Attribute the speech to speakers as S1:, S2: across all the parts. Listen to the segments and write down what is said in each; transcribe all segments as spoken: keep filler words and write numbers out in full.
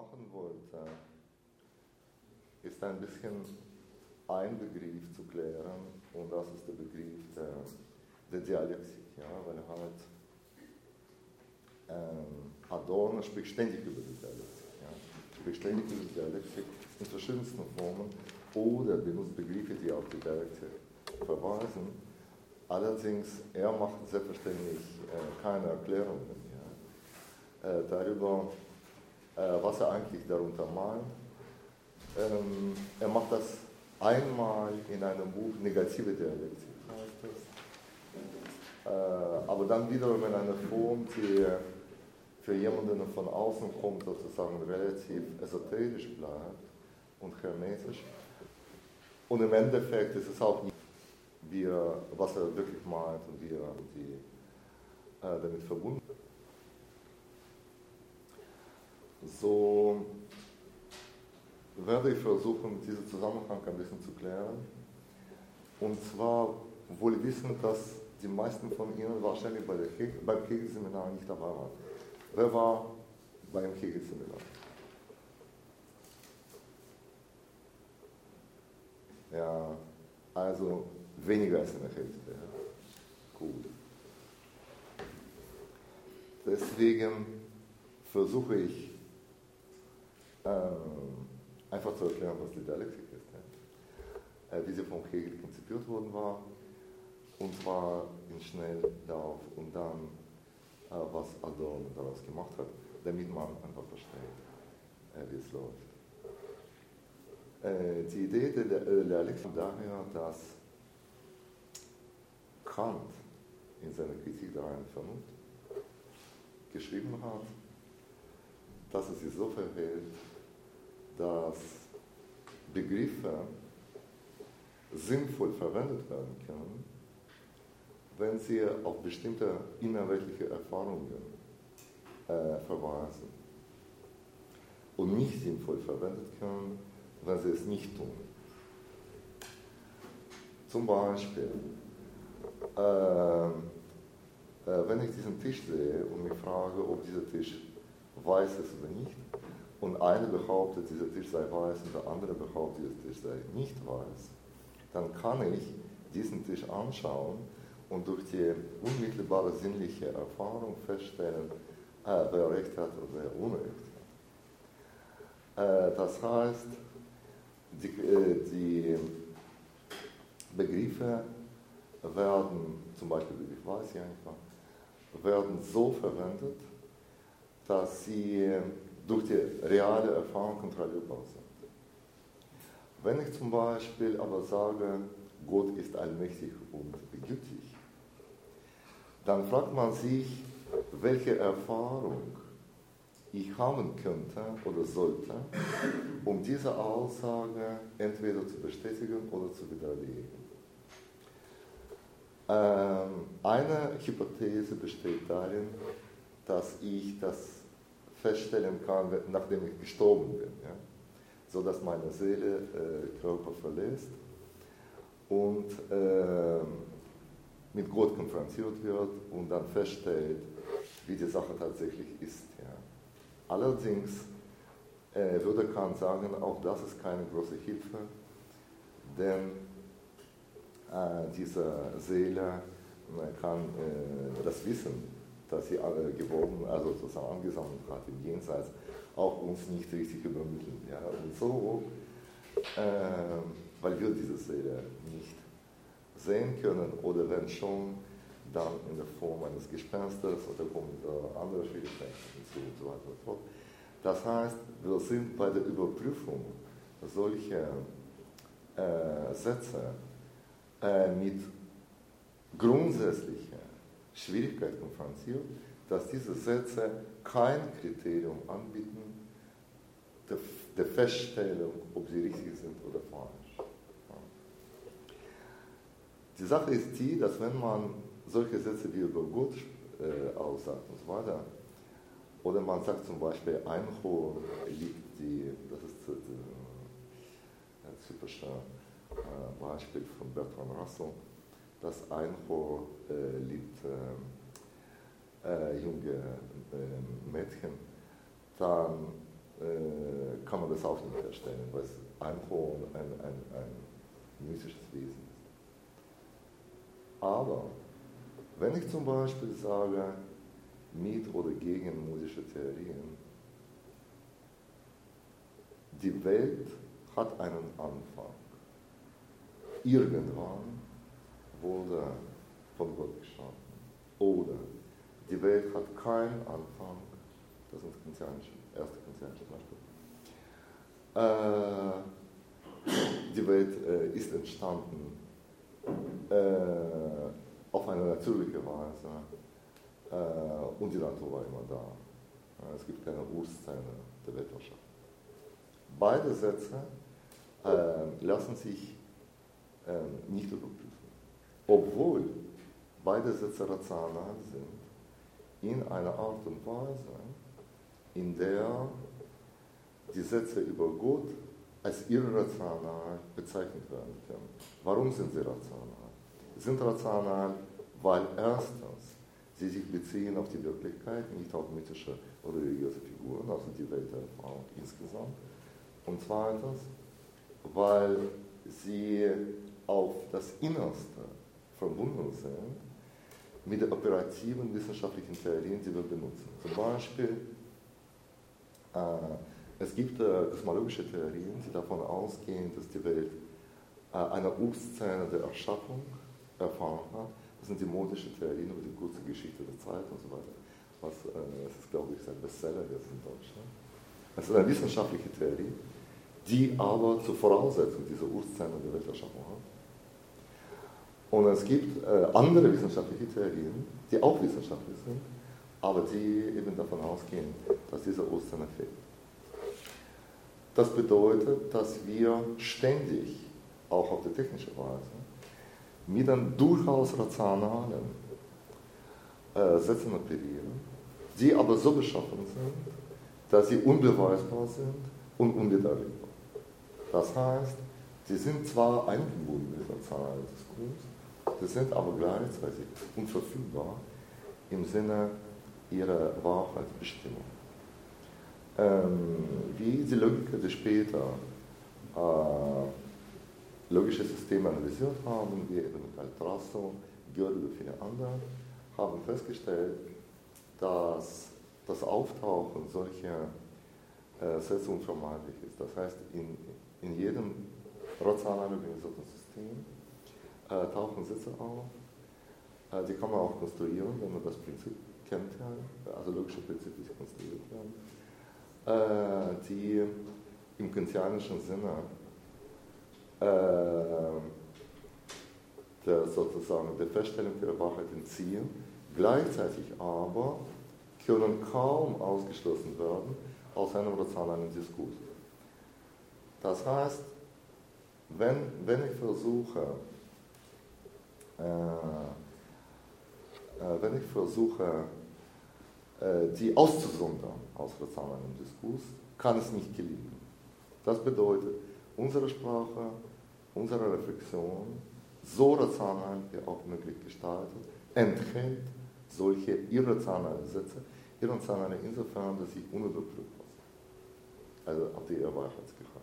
S1: machen wollte, ist ein bisschen ein Begriff zu klären, und das ist der Begriff der, der Dialektik, ja, weil halt ähm, Adorno spricht ständig über die Dialektik, ja, spricht ständig über die Dialektik in verschiedensten Formen oder benutzt Begriffe, die auf die Dialektik verweisen. Allerdings, er macht selbstverständlich äh, keine Erklärungen, ja, äh, darüber, äh, was er eigentlich darunter meint. Ähm, er macht das einmal in einem Buch, Negative Dialektik heißt es, äh, aber dann wiederum in einer Form, die für jemanden, der von außen kommt, sozusagen relativ esoterisch bleibt und hermetisch. Und im Endeffekt ist es auch nicht, wie er, was er wirklich meint und wie er die, äh, damit verbunden ist. So werde ich versuchen, diesen Zusammenhang ein bisschen zu klären. Und zwar wohl wissen, dass die meisten von Ihnen wahrscheinlich bei der Hegel, beim Hegel-Seminar nicht dabei waren. Wer war beim Hegel-Seminar? Ja, also weniger als in der Hälfte. Ja. Gut. Deswegen versuche ich, ähm, einfach zu erklären, was die Dialektik ist, ja. äh, wie sie vom Hegel konzipiert worden war, und zwar in Schnelllauf, und dann, äh, was Adorno daraus gemacht hat, damit man einfach versteht, äh, wie es läuft. Äh, die Idee der, der Dialektik kommt daher, dass Kant in seiner Kritik der reinen Vernunft geschrieben hat, dass es sich so verhält, dass Begriffe sinnvoll verwendet werden können, wenn sie auf bestimmte innerweltliche Erfahrungen äh, verweisen, und nicht sinnvoll verwendet können, wenn sie es nicht tun. Zum Beispiel, äh, äh, wenn ich diesen Tisch sehe und mich frage, ob dieser Tisch weiß ist oder nicht, und einer behauptet, dieser Tisch sei weiß, und der andere behauptet, dieser Tisch sei nicht weiß, dann kann ich diesen Tisch anschauen und durch die unmittelbare sinnliche Erfahrung feststellen, äh, wer Recht hat oder wer Unrecht hat. Äh, das heißt, die, äh, die Begriffe werden, zum Beispiel Begriff weiß ich einfach, werden so verwendet, dass sie durch die reale Erfahrung kontrollierbar sind. Wenn ich zum Beispiel aber sage, Gott ist allmächtig und gütig, dann fragt man sich, welche Erfahrung ich haben könnte oder sollte, um diese Aussage entweder zu bestätigen oder zu widerlegen. Ähm, eine Hypothese besteht darin, dass ich das feststellen kann, nachdem ich gestorben bin, ja? So dass meine Seele äh, Körper verlässt und äh, mit Gott konfrontiert wird und dann feststellt, wie die Sache tatsächlich ist. Ja? Allerdings äh, würde Kant sagen, auch das ist keine große Hilfe, denn äh, diese Seele kann äh, das Wissen, das sie äh, gewoben, also sozusagen angesammelt hat im Jenseits, auch uns nicht richtig übermitteln. Ja? Und so, äh, weil wir diese Seele nicht sehen können, oder wenn schon, dann in der Form eines Gespensters oder kommen andere Schwierigkeiten hinzu und so weiter und so fort. Das heißt, wir sind bei der Überprüfung solcher äh, Sätze äh, mit grundsätzlicher Schwierigkeit konfrontiert, dass diese Sätze kein Kriterium anbieten der, der Feststellung, ob sie richtig sind oder falsch. Ja. Die Sache ist die, dass wenn man solche Sätze wie über Gott äh, aussagt und so weiter, oder man sagt zum Beispiel, Einhorn liegt die, das ist das äh, typische äh, Beispiel von Bertrand Russell, das Einhorn äh, liebt äh, äh, junge äh, Mädchen, dann äh, kann man das auch nicht herstellen, weil es einfach ein, ein, ein mystisches Wesen ist. Aber wenn ich zum Beispiel sage, mit oder gegen musische Theorien, die Welt hat einen Anfang. Irgendwann wurde von Gott geschaffen. Oder die Welt hat keinen Anfang. Das ist das kantianische, erste kantianische Beispiel. Äh, die Welt äh, ist entstanden äh, auf eine natürliche Weise äh, und die Natur war immer da. Es gibt keine Urszene der Weltherrschaft. Beide Sätze äh, lassen sich äh, nicht überprüfen, obwohl beide Sätze rational sind, in einer Art und Weise, in der die Sätze über Gott als irrational bezeichnet werden können. Warum sind sie rational? Sie sind rational, weil erstens sie sich beziehen auf die Wirklichkeit, nicht auf mythische oder religiöse Figuren, also die Welterfahrung insgesamt. Und zweitens, weil sie auf das Innerste verbunden sind mit den operativen wissenschaftlichen Theorien, die wir benutzen. Zum Beispiel, äh, es gibt äh, kosmologische Theorien, die davon ausgehen, dass die Welt äh, eine Urszene der Erschaffung erfahren hat. Das sind die modischen Theorien über die kurze Geschichte der Zeit und so weiter. Was, äh, das ist, glaube ich, ein Bestseller jetzt in Deutschland. Das ist eine wissenschaftliche Theorie, die aber zur Voraussetzung dieser Urszene der Welterschaffung hat. Und es gibt äh, andere wissenschaftliche Theorien, die auch wissenschaftlich sind, aber die eben davon ausgehen, dass diese Urszene fehlt. Das bedeutet, dass wir ständig, auch auf die technische Weise, mit einem durchaus rationalen äh, Sätzen operieren, die aber so beschaffen sind, dass sie unbeweisbar sind und unwiderlegbar. Das heißt, sie sind zwar eingebunden in den rationalen Diskurs, sie sind aber gleichzeitig unverfügbar im Sinne ihrer Wahrheitsbestimmung. Ähm, wie die Logiker, die später äh, logische Systeme analysiert haben, wie eben Altrasso, Gödel und viele andere, haben festgestellt, dass das Auftauchen solcher äh, Sätze unvermeidlich ist. Das heißt, in, in jedem rational organisierten System äh, tauchen Sätze auf. Äh, die kann man auch konstruieren, wenn man das Prinzip kennt, ja, also logische Prinzipien, die konstruiert werden, äh, die im kantianischen Sinne äh, der, sozusagen der Feststellung der Wahrheit entziehen, gleichzeitig aber können kaum ausgeschlossen werden aus einem rationalen Diskurs. Das heißt, wenn, wenn ich versuche, äh, äh, wenn ich versuche, äh, die auszusondern aus rationalem Diskurs, kann es nicht gelingen. Das bedeutet, unsere Sprache, unsere Reflexion, so rational wie auch möglich gestaltet, enthält solche irrationale Sätze, irrationale insofern, dass sie unüberprüfbar sind. Also auf die Wahrheitsgehalt.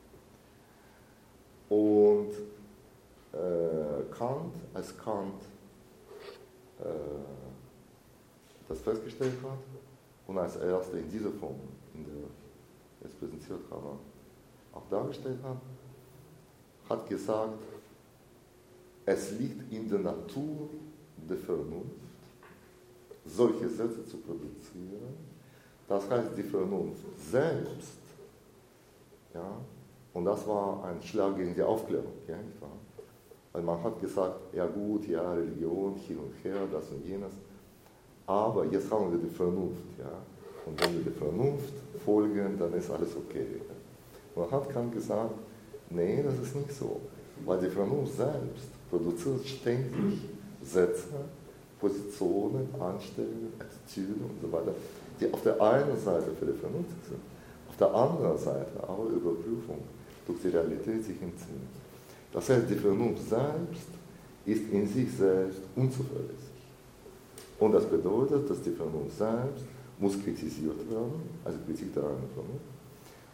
S1: Und äh, Kant, als Kant äh, das festgestellt hat und als erster in dieser Form, in der ich jetzt präsentiert habe, auch dargestellt hat, hat gesagt, es liegt in der Natur der Vernunft, solche Sätze zu produzieren. Das heißt, die Vernunft selbst, ja, und das war ein Schlag gegen die Aufklärung, ja, nicht wahr? Weil man hat gesagt, ja gut, ja, Religion, hin und her, das und jenes, aber jetzt haben wir die Vernunft, ja, und wenn wir der Vernunft folgen, dann ist alles okay. Man hat Kant gesagt, nee, das ist nicht so, weil die Vernunft selbst produziert ständig Sätze, Positionen, Anstellungen, Attitüden und so weiter, die auf der einen Seite für die Vernunft sind, auf der anderen Seite aber Überprüfung durch die Realität sich entziehen. Das heißt, die Vernunft selbst ist in sich selbst unzuverlässig. Und das bedeutet, dass die Vernunft selbst muss kritisiert werden, also Kritik der eigenen Vernunft,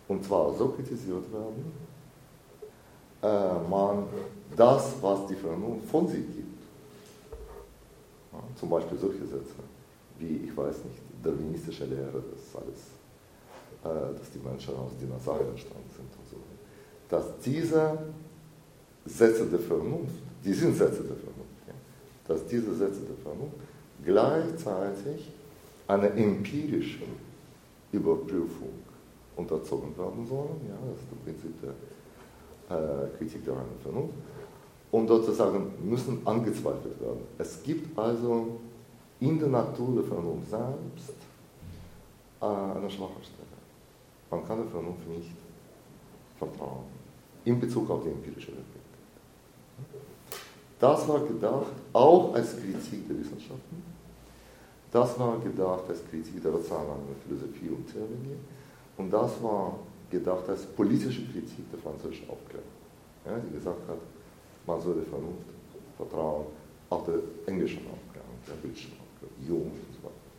S1: Und zwar so kritisiert werden, äh, man das, was die Vernunft von sich gibt, ja, zum Beispiel solche Sätze, wie, ich weiß nicht, darwinistische Lehre, das alles, äh, dass die Menschen aus Dinosauriern entstanden sind und so, dass diese Sätze der Vernunft, die sind Sätze der Vernunft, ja, dass diese Sätze der Vernunft gleichzeitig einer empirischen Überprüfung unterzogen werden sollen, ja, das ist im Prinzip der äh, Kritik der reinen Vernunft, und sozusagen müssen angezweifelt werden. Es gibt also in der Natur der Vernunft selbst äh, eine schwache Stelle. Man kann der Vernunft nicht vertrauen, in Bezug auf die empirische Wirklichkeit. Das war gedacht auch als Kritik der Wissenschaften, das war gedacht als Kritik der rationalen Philosophie und Theologie, und das war gedacht als politische Kritik der französischen Aufklärung, ja, die gesagt hat, man soll der Vernunft vertrauen, auch der englischen Aufklärung, der britischen Aufklärung, Jung und so weiter.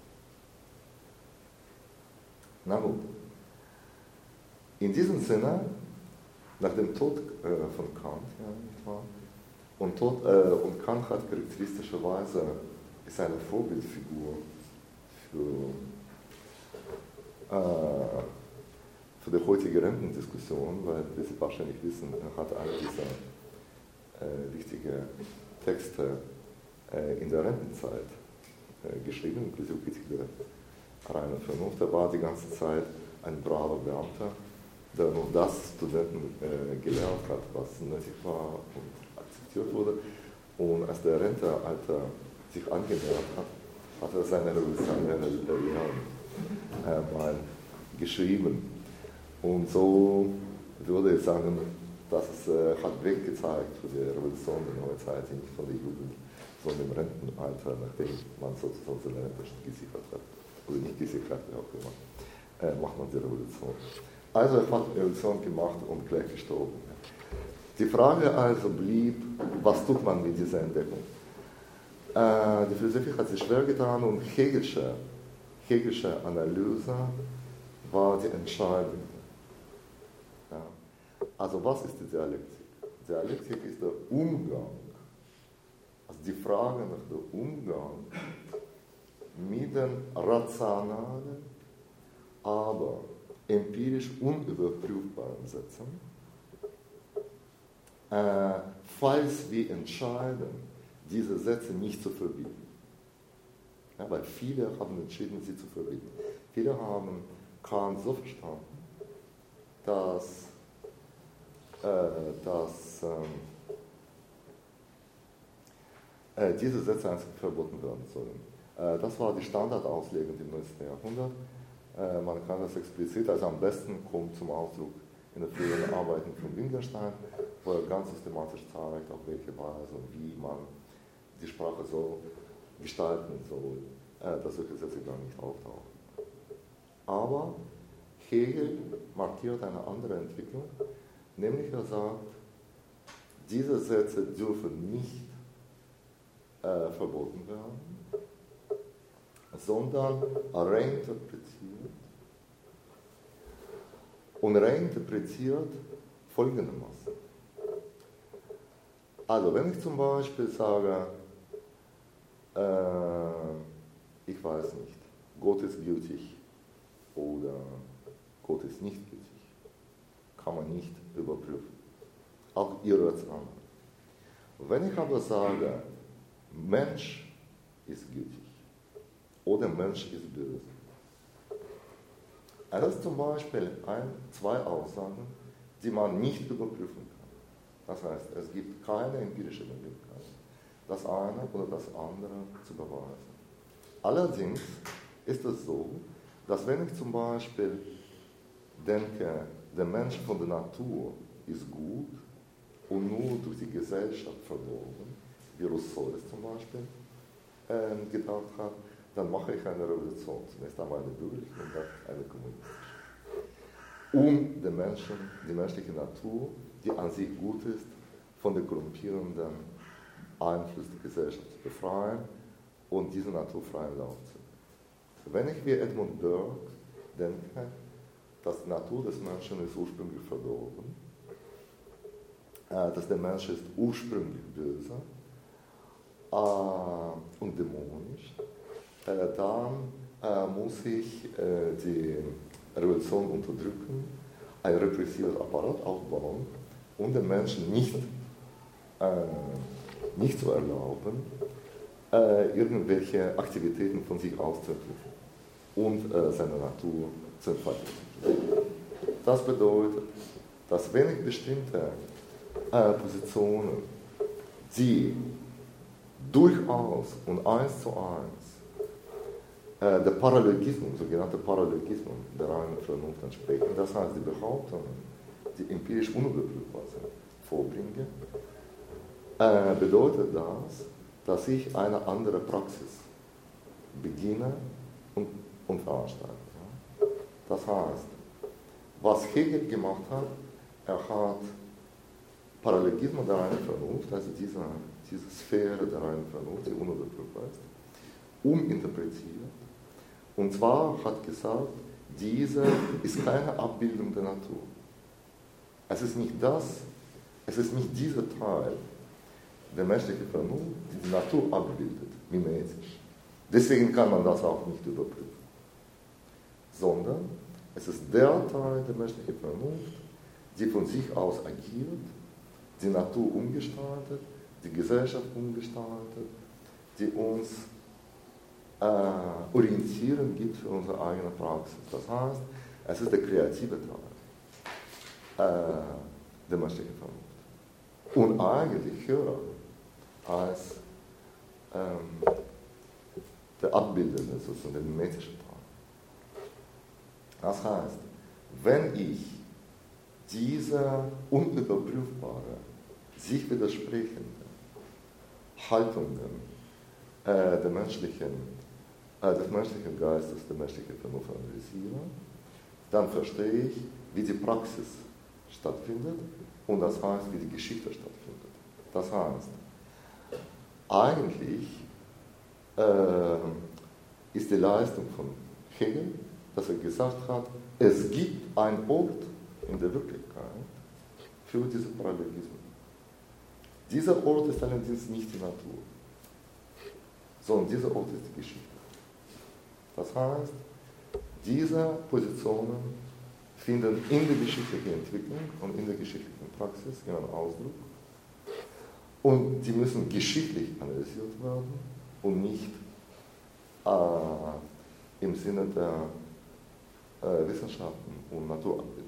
S1: Na gut. In diesem Sinne, nach dem Tod äh, von Kant, ja, nicht wahr? Und, Tod, äh, und Kant hat charakteristischerweise, ist eine Vorbildfigur für, äh, für die heutige Rentendiskussion, weil, wie Sie wahrscheinlich wissen, er hat alle diese äh, wichtige Texte äh, in der Rentenzeit äh, geschrieben, inklusive Kritik der reinen Vernunft. Er war die ganze Zeit ein braver Beamter, der nur das Studenten äh, gelehrt hat, was nötig war und akzeptiert wurde. Und als der Rentealter sich angenähert hat, hat er seine revolutionäre Lehre äh, mal geschrieben. Und so würde ich sagen, dass es äh, hat Weg gezeigt für die Revolution der Neuzeit, nicht von der Jugend, sondern im Rentenalter, nachdem man sozusagen seine Rente gesichert hat, oder nicht gesichert, wie auch immer, äh, macht man die Revolution. Also er hat die Revolution gemacht und gleich gestorben. Die Frage also blieb, was tut man mit dieser Entdeckung? Äh, die Philosophie hat sich schwer getan und Hegelsche, Hegelsche Analyse war die Entscheidung. Ja. Also was ist die Dialektik? Dialektik ist der Umgang, also die Frage nach dem Umgang mit den rationalen, aber empirisch unüberprüfbaren Sätzen, äh, falls wir entscheiden, diese Sätze nicht zu verbieten. Ja, weil viele haben entschieden, sie zu verbieten. Viele haben Kant so verstanden, dass, äh, dass äh, äh, diese Sätze einfach verboten werden sollen. Äh, das war die Standardauslegung im neunzehnten Jahrhundert. Äh, man kann das explizit, also am besten kommt zum Ausdruck in den früheren Arbeiten von Wittgenstein, wo er ganz systematisch zeigt, auf welche Weise und wie man die Sprache so gestalten soll, äh, dass solche Sätze gar nicht auftauchen. Aber Hegel markiert eine andere Entwicklung, nämlich er sagt, diese Sätze dürfen nicht äh, verboten werden, sondern reinterpretiert. Und reinterpretiert folgendermaßen. Also wenn ich zum Beispiel sage, äh, ich weiß nicht, Gott ist gütig oder Gott ist nicht gütig, kann man nicht überprüfen. Auch irrational. Wenn ich aber sage, Mensch ist gütig oder Mensch ist böse, das ist zum Beispiel ein, zwei Aussagen, die man nicht überprüfen kann. Das heißt, es gibt keine empirische Möglichkeit, das eine oder das andere zu beweisen. Allerdings ist es so, dass wenn ich zum Beispiel denke, der Mensch von der Natur ist gut und nur durch die Gesellschaft verdorben, wie Rousseau es zum Beispiel äh, gedacht hat, dann mache ich eine Revolution. Zunächst einmal eine bürgerliche und dann eine kommunistische. Um den Menschen, die menschliche Natur, die an sich gut ist, von dem korrumpierenden Einfluss der Gesellschaft zu befreien und diese Natur freien Lauf zu lassen. Wenn ich wie Edmund Burke denke, dass die Natur des Menschen ist ursprünglich verdorben, äh, dass der Mensch ist ursprünglich böse äh, und dämonisch, äh, dann äh, muss ich äh, die Revolution unterdrücken, ein repressives Apparat aufbauen und den Menschen nicht, äh, nicht zu erlauben, äh, irgendwelche Aktivitäten von sich auszuentwickeln und äh, seine Natur zu entfalten. Das bedeutet, dass wenn ich bestimmte äh, Positionen, die durchaus und eins zu eins äh, der Paralogismus, sogenannte Paralogismus der reinen Vernunft entsprechen, das heißt die Behauptungen, die empirisch unüberprüfbar sind, vorbringe, äh, bedeutet das, dass ich eine andere Praxis beginne und, und veranstalte. Ja? Das heißt, was Hegel gemacht hat, er hat Paralogismus der reinen Vernunft, also diese, diese Sphäre der reinen Vernunft, die unüberprüfbar ist, uminterpretiert. Und zwar hat gesagt, diese ist keine Abbildung der Natur. Es ist nicht das, es ist nicht dieser Teil der menschlichen Vernunft, die die Natur abbildet, mimetisch. Deswegen kann man das auch nicht überprüfen. Sondern es ist der Teil der menschlichen Vernunft, die von sich aus agiert, die Natur umgestaltet, die Gesellschaft umgestaltet, die uns äh, Orientierung gibt für unsere eigene Praxis. Das heißt, es ist der kreative Teil äh, der menschlichen Vernunft. Und eigentlich höher als ähm, der abbildende, sozusagen der mimetische Teil. Das heißt, wenn ich diese unüberprüfbare, sich widersprechende Haltungen äh, der menschlichen, äh, des menschlichen Geistes, der menschlichen Vernunft analysiere, dann verstehe ich, wie die Praxis stattfindet und das heißt, wie die Geschichte stattfindet. Das heißt, eigentlich äh, ist die Leistung von Hegel, dass er gesagt hat, es gibt einen Ort in der Wirklichkeit für diese Paralogismen. Dieser Ort ist allerdings nicht die Natur, sondern dieser Ort ist die Geschichte. Das heißt, diese Positionen finden in der geschichtlichen Entwicklung und in der geschichtlichen Praxis ihren Ausdruck und die müssen geschichtlich analysiert werden und nicht äh, im Sinne der äh, Wissenschaften und Naturabbildung.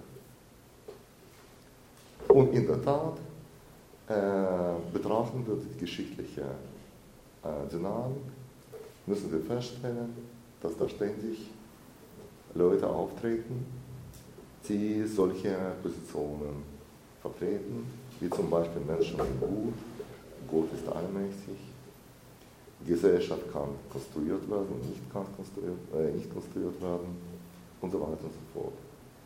S1: Ja. Und in der Tat äh, betrachten wir die geschichtliche äh, Dynamik, müssen wir feststellen, dass da ständig Leute auftreten, die solche Positionen vertreten, wie zum Beispiel Menschen sind gut, Gott ist allmächtig, Gesellschaft kann konstruiert werden und nicht kann konstruiert, äh, nicht konstruiert werden und so weiter und so fort.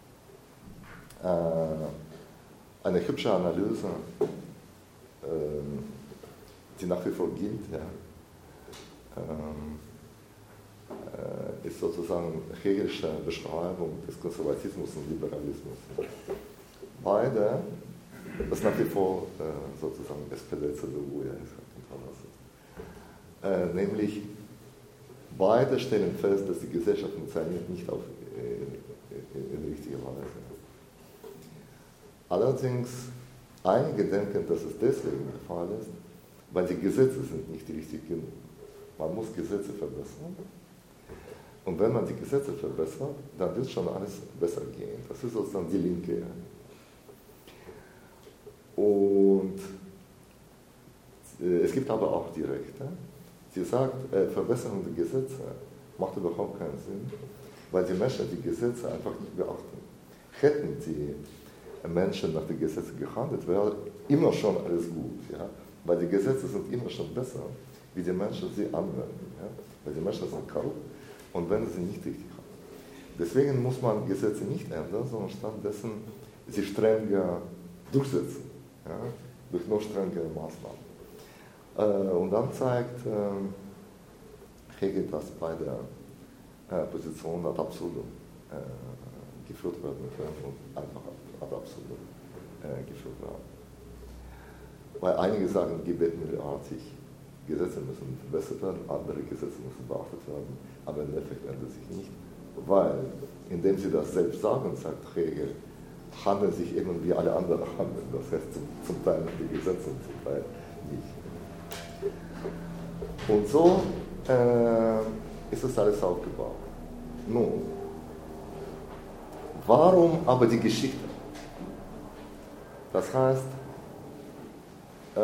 S1: Äh, eine hübsche Analyse, äh, die nach wie vor gilt, ja, äh, ist sozusagen hegelische Beschreibung des Konservatismus und Liberalismus. Beide, das nach wie vor äh, sozusagen S P D, C D U, ja, ist halt äh, nämlich beide stellen fest, dass die Gesellschaft funktioniert nicht auf äh, in, in richtiger Weise. Allerdings, einige denken, dass es deswegen der Fall ist, weil die Gesetze sind nicht richtig genug. Man muss Gesetze verbessern. Und wenn man die Gesetze verbessert, dann wird schon alles besser gehen. Das ist sozusagen die Linke. Und äh, es gibt aber auch die Rechte, die sagt, äh, Verbesserung der Gesetze macht überhaupt keinen Sinn, weil die Menschen die Gesetze einfach nicht beachten. Hätten die Menschen nach den Gesetzen gehandelt, wäre immer schon alles gut. Ja? Weil die Gesetze sind immer schon besser, wie die Menschen sie anwenden. Ja? Weil die Menschen sind korrupt und wenden sie nicht richtig an. Deswegen muss man Gesetze nicht ändern, sondern stattdessen sie strenger durchsetzen, ja? Durch noch strengere Maßnahmen. Äh, und dann zeigt äh, Hegel das bei der äh, Position ad absurdum äh, geführt werden können und einfach ad absurdum äh, geführt werden. Weil einige sagen, gebetmühlenartig, Gesetze müssen verbessert werden, andere Gesetze müssen beachtet werden, aber im Endeffekt ändert sich nicht, weil, indem sie das selbst sagen, sagt Hegel, handeln sich eben wie alle anderen handeln, das heißt zum, zum Teil die Gesetze und zum Teil nicht. Und so äh, ist das alles aufgebaut. Nun, warum aber die Geschichte? Das heißt, äh,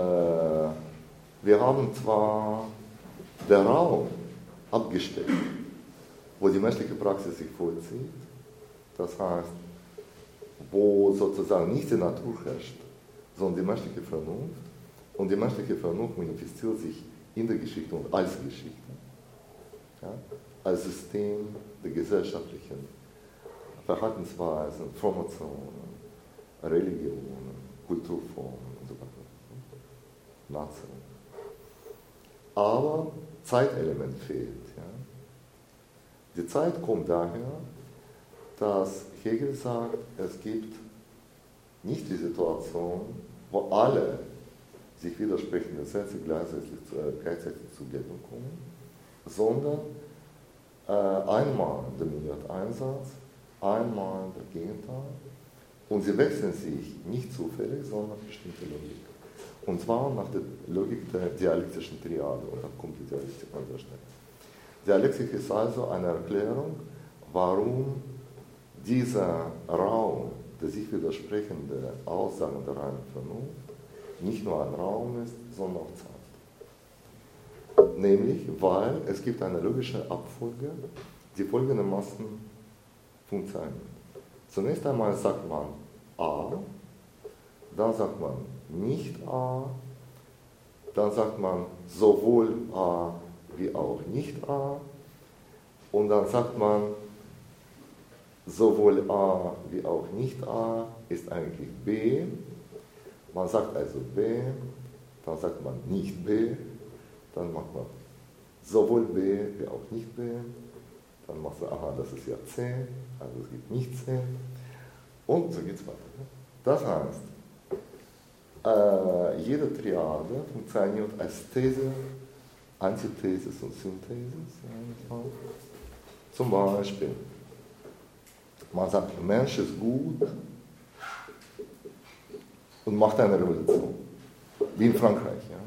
S1: wir haben zwar den Raum abgesteckt, wo die menschliche Praxis sich vollzieht, das heißt, wo sozusagen nicht die Natur herrscht, sondern die menschliche Vernunft, und die menschliche Vernunft manifestiert sich in der Geschichte und als Geschichte, ja, als System der gesellschaftlichen Verhaltensweisen, Formationen, Religionen, Kulturformen und so weiter. Nationen. Aber Zeitelement fehlt. Ja. Die Zeit kommt daher, dass Hegel sagt, es gibt nicht die Situation, wo alle sich widersprechende Sätze gleichzeitig, äh, gleichzeitig zur Geltung kommen, sondern äh, einmal dominiert ein Satz, einmal der Gegenteil, und sie wechseln sich nicht zufällig, sondern nach bestimmter Logik. Und zwar nach der Logik der dialektischen Triade, und dann kommt die Dialektik an der Stelle. Dialektik ist also eine Erklärung, warum dieser Raum der sich widersprechende Aussagen der reinen Vernunft nicht nur ein Raum ist, sondern auch Zeit. Nämlich, weil es gibt eine logische Abfolge, die folgendermaßen funktioniert. Zunächst einmal sagt man A, dann sagt man nicht A, dann sagt man sowohl A wie auch nicht A, und dann sagt man sowohl A wie auch nicht A ist eigentlich B. Man sagt also B, dann sagt man nicht B, dann macht man sowohl B wie auch nicht B, dann macht man, aha, das ist ja C, also es gibt nicht C, und so geht es weiter. Das heißt, äh, jede Triade funktioniert als These, Antithesis und Synthesis. Zum Beispiel, man sagt, Mensch ist gut und macht eine Revolution. Wie in Frankreich. Ja?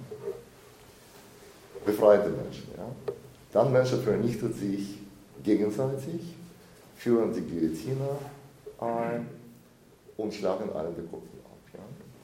S1: Befreite Menschen. Ja? Dann Menschen vernichten sich gegenseitig, führen die Guillotine ein und schlagen allen den Kopf ab. Ja?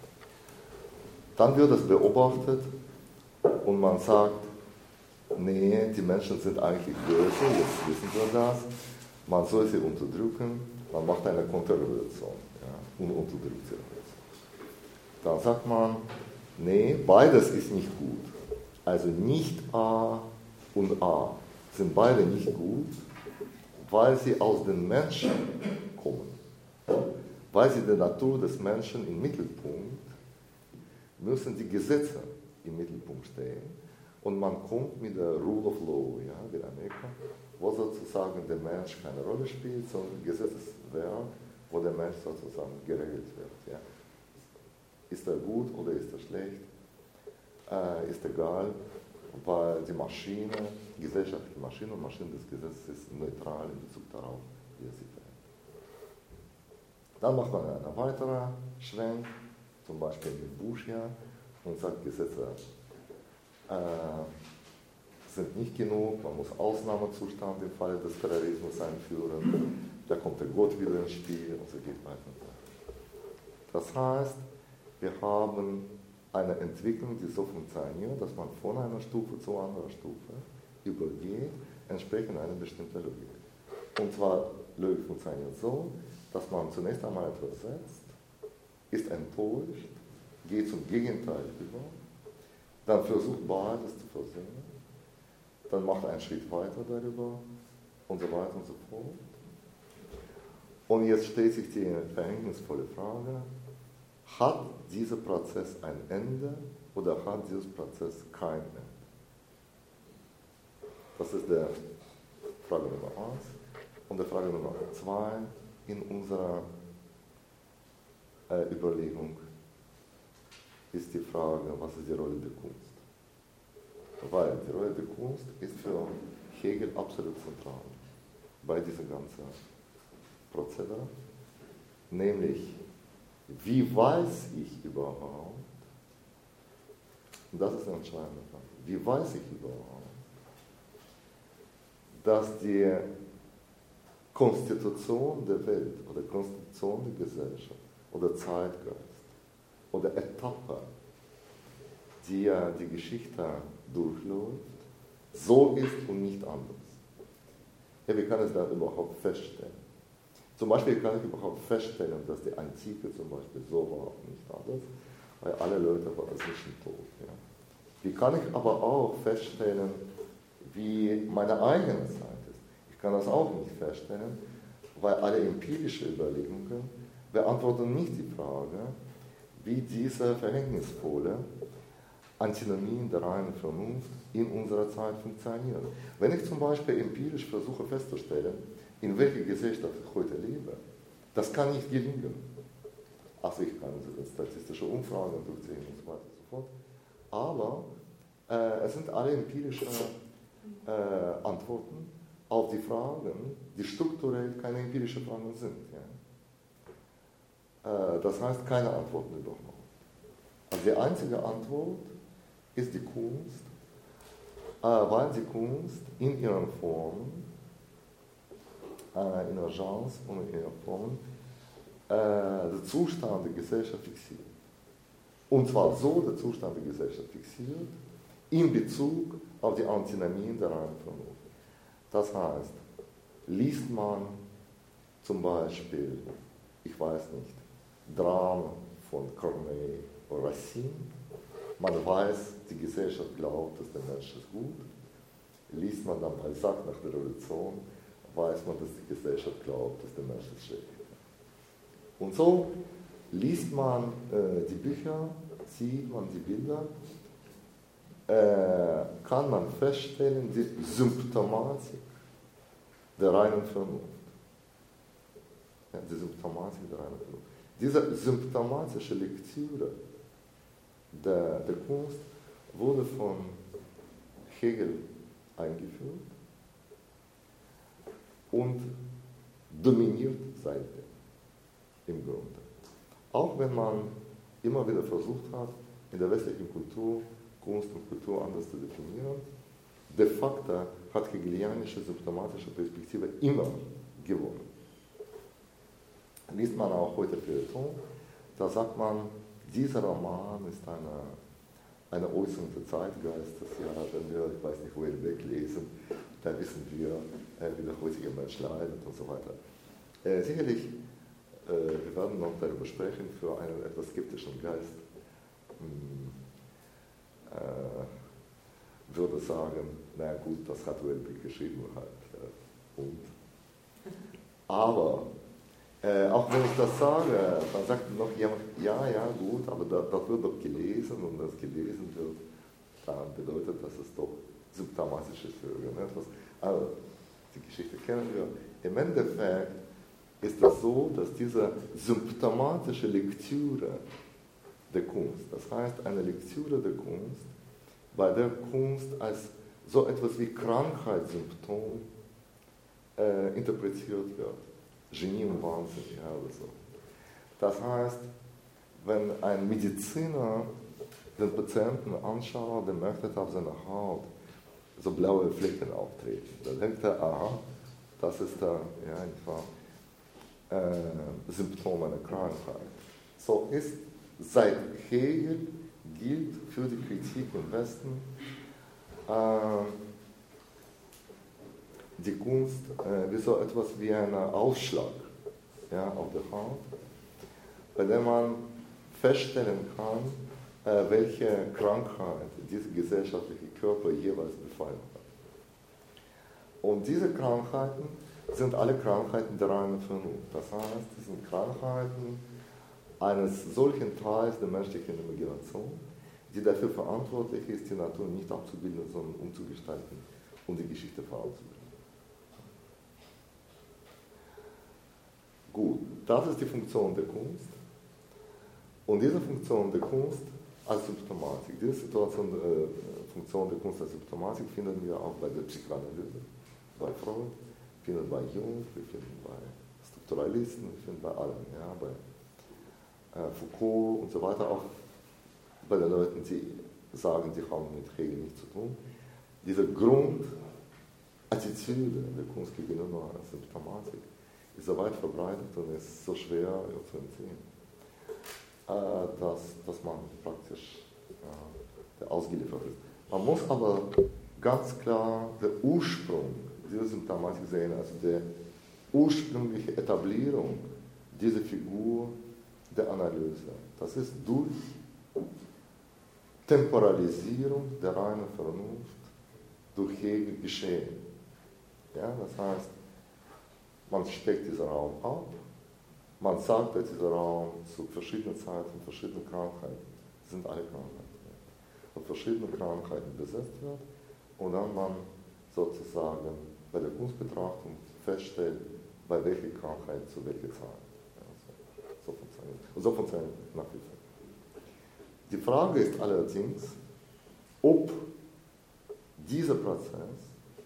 S1: Dann wird das beobachtet und man sagt, nee, die Menschen sind eigentlich böse, jetzt wissen wir das. Man soll sie unterdrücken, man macht eine Konterrevolution, ja, und unterdrückt sie. Dann sagt man, nee, beides ist nicht gut. Also nicht A und A sind beide nicht gut, weil sie aus den Menschen kommen. Weil sie der Natur des Menschen im Mittelpunkt, müssen die Gesetze im Mittelpunkt stehen. Und man kommt mit der Rule of Law, ja, wie in Amerika, wo sozusagen der Mensch keine Rolle spielt, sondern ein Gesetzeswerk, wo der Mensch sozusagen geregelt wird. Ja. Ist er gut oder ist er schlecht? Äh, ist egal, weil die Maschine, die gesellschaftliche Maschine und Maschine des Gesetzes ist neutral in Bezug darauf, wie er sie verhält. Dann macht man einen weiteren Schwenk, zum Beispiel mit Bush, ja, und sagt, Gesetze Äh, sind nicht genug, man muss Ausnahmezustand im Falle des Terrorismus einführen, da kommt der Gott wieder ins Spiel und so geht weiter und weiter. Das heißt, wir haben eine Entwicklung, die so funktioniert, dass man von einer Stufe zu einer Stufe übergeht, entsprechend einer bestimmten Logik. Und zwar, Logik funktioniert so, dass man zunächst einmal etwas setzt, ist enttäuscht, geht zum Gegenteil über, dann versucht beides zu versehen, dann macht einen Schritt weiter darüber und so weiter und so fort. Und jetzt stellt sich die verhängnisvolle Frage, hat dieser Prozess ein Ende oder hat dieser Prozess kein Ende? Das ist die Frage Nummer eins. Und die Frage Nummer zwei, in unserer äh, Überlegung ist die Frage, was ist die Rolle der Kunst? Weil die Rolle der Kunst ist für Hegel absolut zentral bei diesem ganzen Prozedere, nämlich, wie weiß ich überhaupt, und das ist eine entscheidende Frage, wie weiß ich überhaupt, dass die Konstitution der Welt oder Konstitution der Gesellschaft oder Zeitgeist oder Etappe, die ja die Geschichte durchläuft, so ist und nicht anders. Ja, wie kann es da überhaupt feststellen? Zum Beispiel kann ich überhaupt feststellen, dass die Antike zum Beispiel so war und nicht anders, weil alle Leute waren inzwischen tot. Ja. Wie kann ich aber auch feststellen, wie meine eigene Zeit ist? Ich kann das auch nicht feststellen, weil alle empirischen Überlegungen beantworten nicht die Frage, wie diese verhängnisvolle Antinomien der reinen Vernunft in unserer Zeit funktionieren. Wenn ich zum Beispiel empirisch versuche festzustellen, in welcher Gesellschaft ich heute lebe, das kann nicht gelingen. Also ich kann statistische Umfragen durchziehen und so weiter und so fort. Aber äh, es sind alle empirische äh, Antworten auf die Fragen, die strukturell keine empirischen Fragen sind. Ja? Äh, das heißt, keine Antworten überhaupt. Also die einzige Antwort ist die Kunst, äh, weil die Kunst in ihren Formen, äh, in ihrer Genre und in ihren Formen, äh, den Zustand der Gesellschaft fixiert. Und zwar so der Zustand der Gesellschaft fixiert, in Bezug auf die Antinomien der reinen Vernunft. Das heißt, liest man zum Beispiel, ich weiß nicht, Dramen von Corneille oder Racine, man weiß, die Gesellschaft glaubt, dass der Mensch ist gut. Liest man dann Balzac nach der Revolution, weiß man, dass die Gesellschaft glaubt, dass der Mensch ist schlecht. Und so liest man äh, die Bücher, sieht man die Bilder, äh, kann man feststellen, die Symptomatik der reinen Vernunft. Ja, die Symptomatik der reinen Vernunft. Diese symptomatische Lektüre der, der Kunst wurde von Hegel eingeführt und dominiert seitdem im Grunde. Auch wenn man immer wieder versucht hat, in der westlichen Kultur Kunst und Kultur anders zu definieren, de facto hat hegelianische symptomatische Perspektive immer gewonnen. Liest man auch heute Feuilleton, da sagt man, dieser Roman ist eine, eine Äußerung des Zeitgeistes. Ja, wenn wir, ich weiß nicht, wo wir weglesen, da wissen wir, äh, wie der heutige Mensch leidet und so weiter. Äh, sicherlich, äh, wir werden noch darüber sprechen, für einen etwas skeptischen Geist hm, äh, würde sagen, na gut, das hat Welbeck geschrieben halt. Äh, und. Aber Äh, auch wenn ich das sage, dann sagt noch jemand, ja, ja, gut, aber das, das wird doch gelesen und wenn es gelesen wird, dann bedeutet das es doch symptomatisches für irgendetwas. Also, die Geschichte kennen wir. Im Endeffekt ist es so, dass diese symptomatische Lektüre der Kunst, das heißt eine Lektüre der Kunst, bei der Kunst als so etwas wie Krankheitssymptom äh, interpretiert wird. Genie und Wahnsinn, ja, oder so. Das heißt, wenn ein Mediziner den Patienten anschaut, der möchte auf seiner Haut so blaue Flecken auftreten, dann denkt er, aha, das ist da, ja, einfach äh, Symptom einer Krankheit. So ist seit Hegel gilt für die Kritik im Westen äh, die Kunst äh, wie so etwas wie ein Ausschlag, ja, auf der Haut, bei dem man feststellen kann, äh, welche Krankheit dieser gesellschaftliche Körper jeweils befallen hat. Und diese Krankheiten sind alle Krankheiten der reinen Vernunft. Das heißt, das sind Krankheiten eines solchen Teils der menschlichen Imagination, die dafür verantwortlich ist, die Natur nicht abzubilden, sondern umzugestalten und die Geschichte voranzubringen. Gut, das ist die Funktion der Kunst. Und diese Funktion der Kunst als Symptomatik, diese Situation, äh, Funktion der Kunst als Symptomatik finden wir auch bei der Psychoanalyse, bei Freud, finden bei Jung, wir finden bei Strukturalisten, wir finden bei allen, ja, bei äh, Foucault und so weiter, auch bei den Leuten, die sagen, sie haben mit Hegel nichts zu tun. Diese Grundattitüde der Kunst gegenüber als Symptomatik ist so weit verbreitet und ist so schwer zu entziehen, äh, dass, dass man praktisch äh, ausgeliefert ist. Man muss aber ganz klar den Ursprung dieser Symptomatik sehen, also die ursprüngliche Etablierung dieser Figur der Analyse. Das ist durch Temporalisierung der reinen Vernunft durch Hegel geschehen. Ja, das heißt, man steckt diesen Raum ab, man sagt, dass dieser Raum zu verschiedenen Zeiten, verschiedenen Krankheiten, das sind alle Krankheiten, ja, von verschiedenen Krankheiten besetzt wird und dann man sozusagen bei der Kunstbetrachtung feststellt, bei welcher Krankheit zu welcher Zeit. Ja, so, so funktioniert. Und so funktioniert nach wie vor. Die Frage ist allerdings, ob dieser Prozess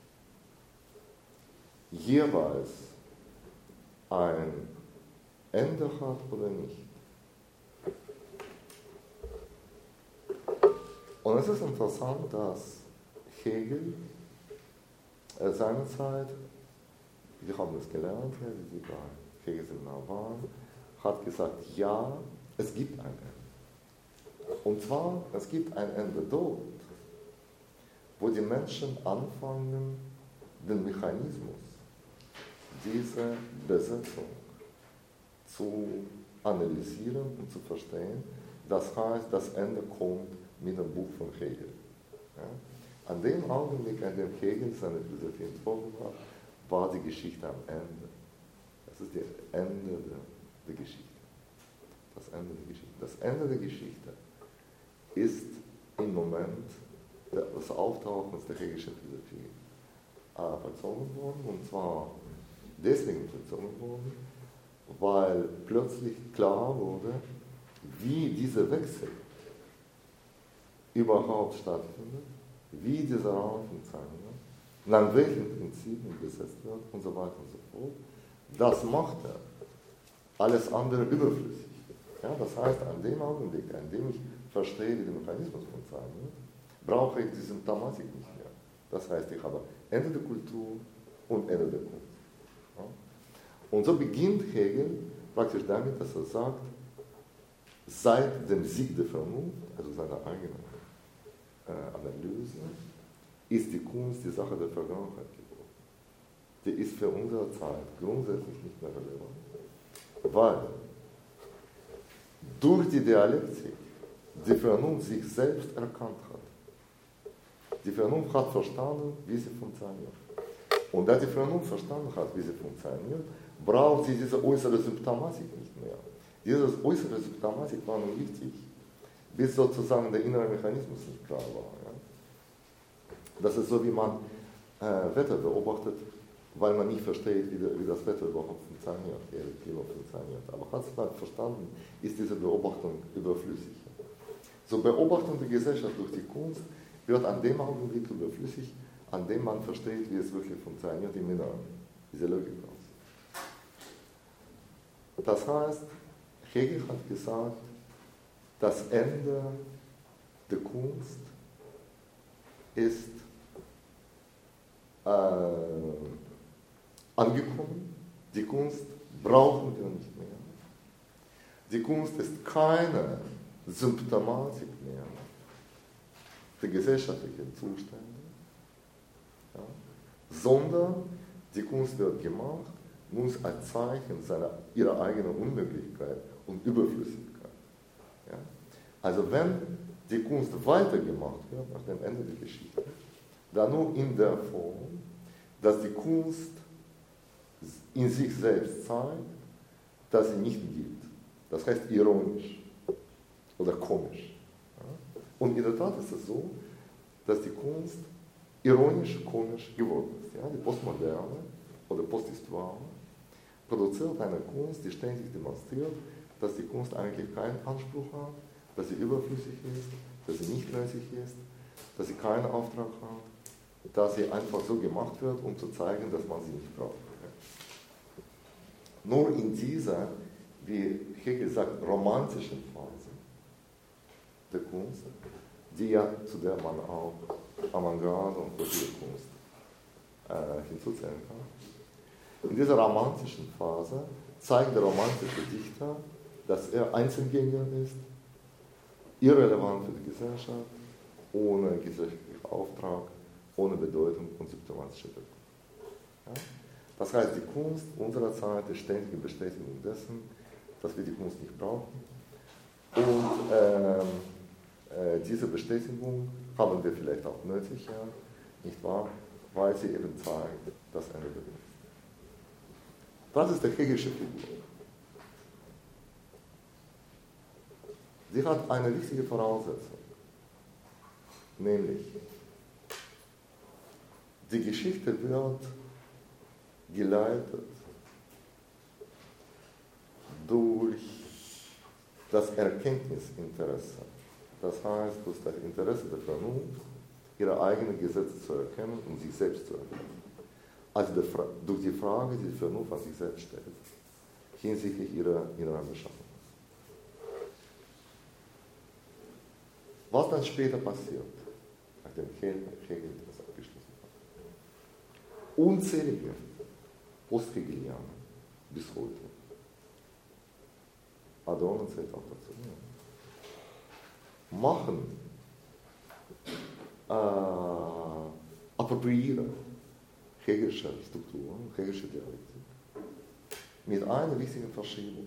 S1: jeweils ein Ende hat oder nicht. Und es ist interessant, dass Hegel äh, seinerzeit, wir haben das gelernt, die bei Hegel Seminar waren, hat gesagt, ja, es gibt ein Ende. Und zwar, es gibt ein Ende dort, wo die Menschen anfangen, den Mechanismus dieser Besetzung zu analysieren und zu verstehen. Das heißt, das Ende kommt mit dem Buch von Hegel. Ja? An dem Augenblick, an dem Hegel seine Philosophie entworfen hat, war die Geschichte am Ende. Das ist das Ende der, der Geschichte. Das Ende der Geschichte. Das Ende der Geschichte ist im Moment des Auftauchens der hegelischen Philosophie äh, vollzogen worden, und zwar deswegen vollzogen worden, weil plötzlich klar wurde, wie dieser Wechsel überhaupt stattfindet, wie dieser Raum funktioniert, und an welchen Prinzipien gesetzt wird und so weiter und so fort. Das macht er alles andere überflüssig. Ja, das heißt, an dem Augenblick, an dem ich verstehe, wie der Mechanismus funktioniert, brauche ich die Symptomatik nicht mehr. Das heißt, ich habe Ende der Kultur und Ende der Kunst. Ja? Und so beginnt Hegel praktisch damit, dass er sagt, seit dem Sieg der Vernunft, also seiner eigenen äh, Analyse, ist die Kunst die Sache der Vergangenheit geworden. Die ist für unsere Zeit grundsätzlich nicht mehr relevant, weil durch die Dialektik die Vernunft sich selbst erkannt hat. Die Vernunft hat verstanden, wie sie funktioniert. Und da die Vernunft verstanden hat, wie sie funktioniert, braucht sie diese äußere Symptomatik nicht mehr. Diese äußere Symptomatik war nur wichtig, bis sozusagen der innere Mechanismus nicht klar war. Ja? Das ist so, wie man äh, Wetter beobachtet, weil man nicht versteht, wie, der, wie das Wetter überhaupt funktioniert, wie das Klima funktioniert. Aber hat es man verstanden, ist diese Beobachtung überflüssig. So Beobachtung der Gesellschaft durch die Kunst wird an dem Augenblick überflüssig, an dem man versteht, wie es wirklich funktioniert im Inneren, diese Logik aus. Das heißt, Hegel hat gesagt, das Ende der Kunst ist äh, angekommen. Die Kunst brauchen wir nicht mehr. Die Kunst ist keine Symptomatik mehr der gesellschaftlichen Zustände, ja, sondern die Kunst wird gemacht, muss als Zeichen seiner, ihrer eigenen Unmöglichkeit und Überflüssigkeit. Ja. Also wenn die Kunst weitergemacht wird nach dem Ende der Geschichte, dann nur in der Form, dass die Kunst in sich selbst zeigt, dass sie nicht gibt. Das heißt ironisch oder komisch. Ja. Und in der Tat ist es so, dass die Kunst ironisch, komisch geworden ist. Ja. Die Postmoderne oder Posthistoire produziert eine Kunst, die ständig demonstriert, dass die Kunst eigentlich keinen Anspruch hat, dass sie überflüssig ist, dass sie nicht nötig ist, dass sie keinen Auftrag hat, dass sie einfach so gemacht wird, um zu zeigen, dass man sie nicht braucht. Nur in dieser, wie Hegel sagt, romantischen Phase der Kunst, die ja, zu der man auch Avantgarde und queere Kunst äh, hinzuzählen kann. In dieser romantischen Phase zeigt der romantische Dichter, dass er Einzelgänger ist, irrelevant für die Gesellschaft, ohne gesellschaftlichen Auftrag, ohne Bedeutung und symptomatische Wirkung. Ja? Das heißt, die Kunst unserer Zeit ist ständige Bestätigung dessen, dass wir die Kunst nicht brauchen. Und ähm, äh, diese Bestätigung haben wir vielleicht auch nötig, ja, nicht wahr? Weil sie eben zeigt, dass eine Wirkung ist. Das ist die Hegelische Figur. Sie hat eine wichtige Voraussetzung, nämlich die Geschichte wird geleitet durch das Erkenntnisinteresse. Das heißt, durch das Interesse der Vernunft, ihre eigenen Gesetze zu erkennen und sich selbst zu erkennen. Also durch die Frage, die die Vernunft an sich selbst stellt, hinsichtlich ihrer inneren Beschaffenheit. Was dann später passiert, nachdem Hegel das abgeschlossen hat? Unzählige Posthegelianer bis heute, Adorno zählt auch dazu, ja, machen, äh, appropriieren Hegelische Strukturen, Hegelische Dialektik mit einer wichtigen Verschiebung.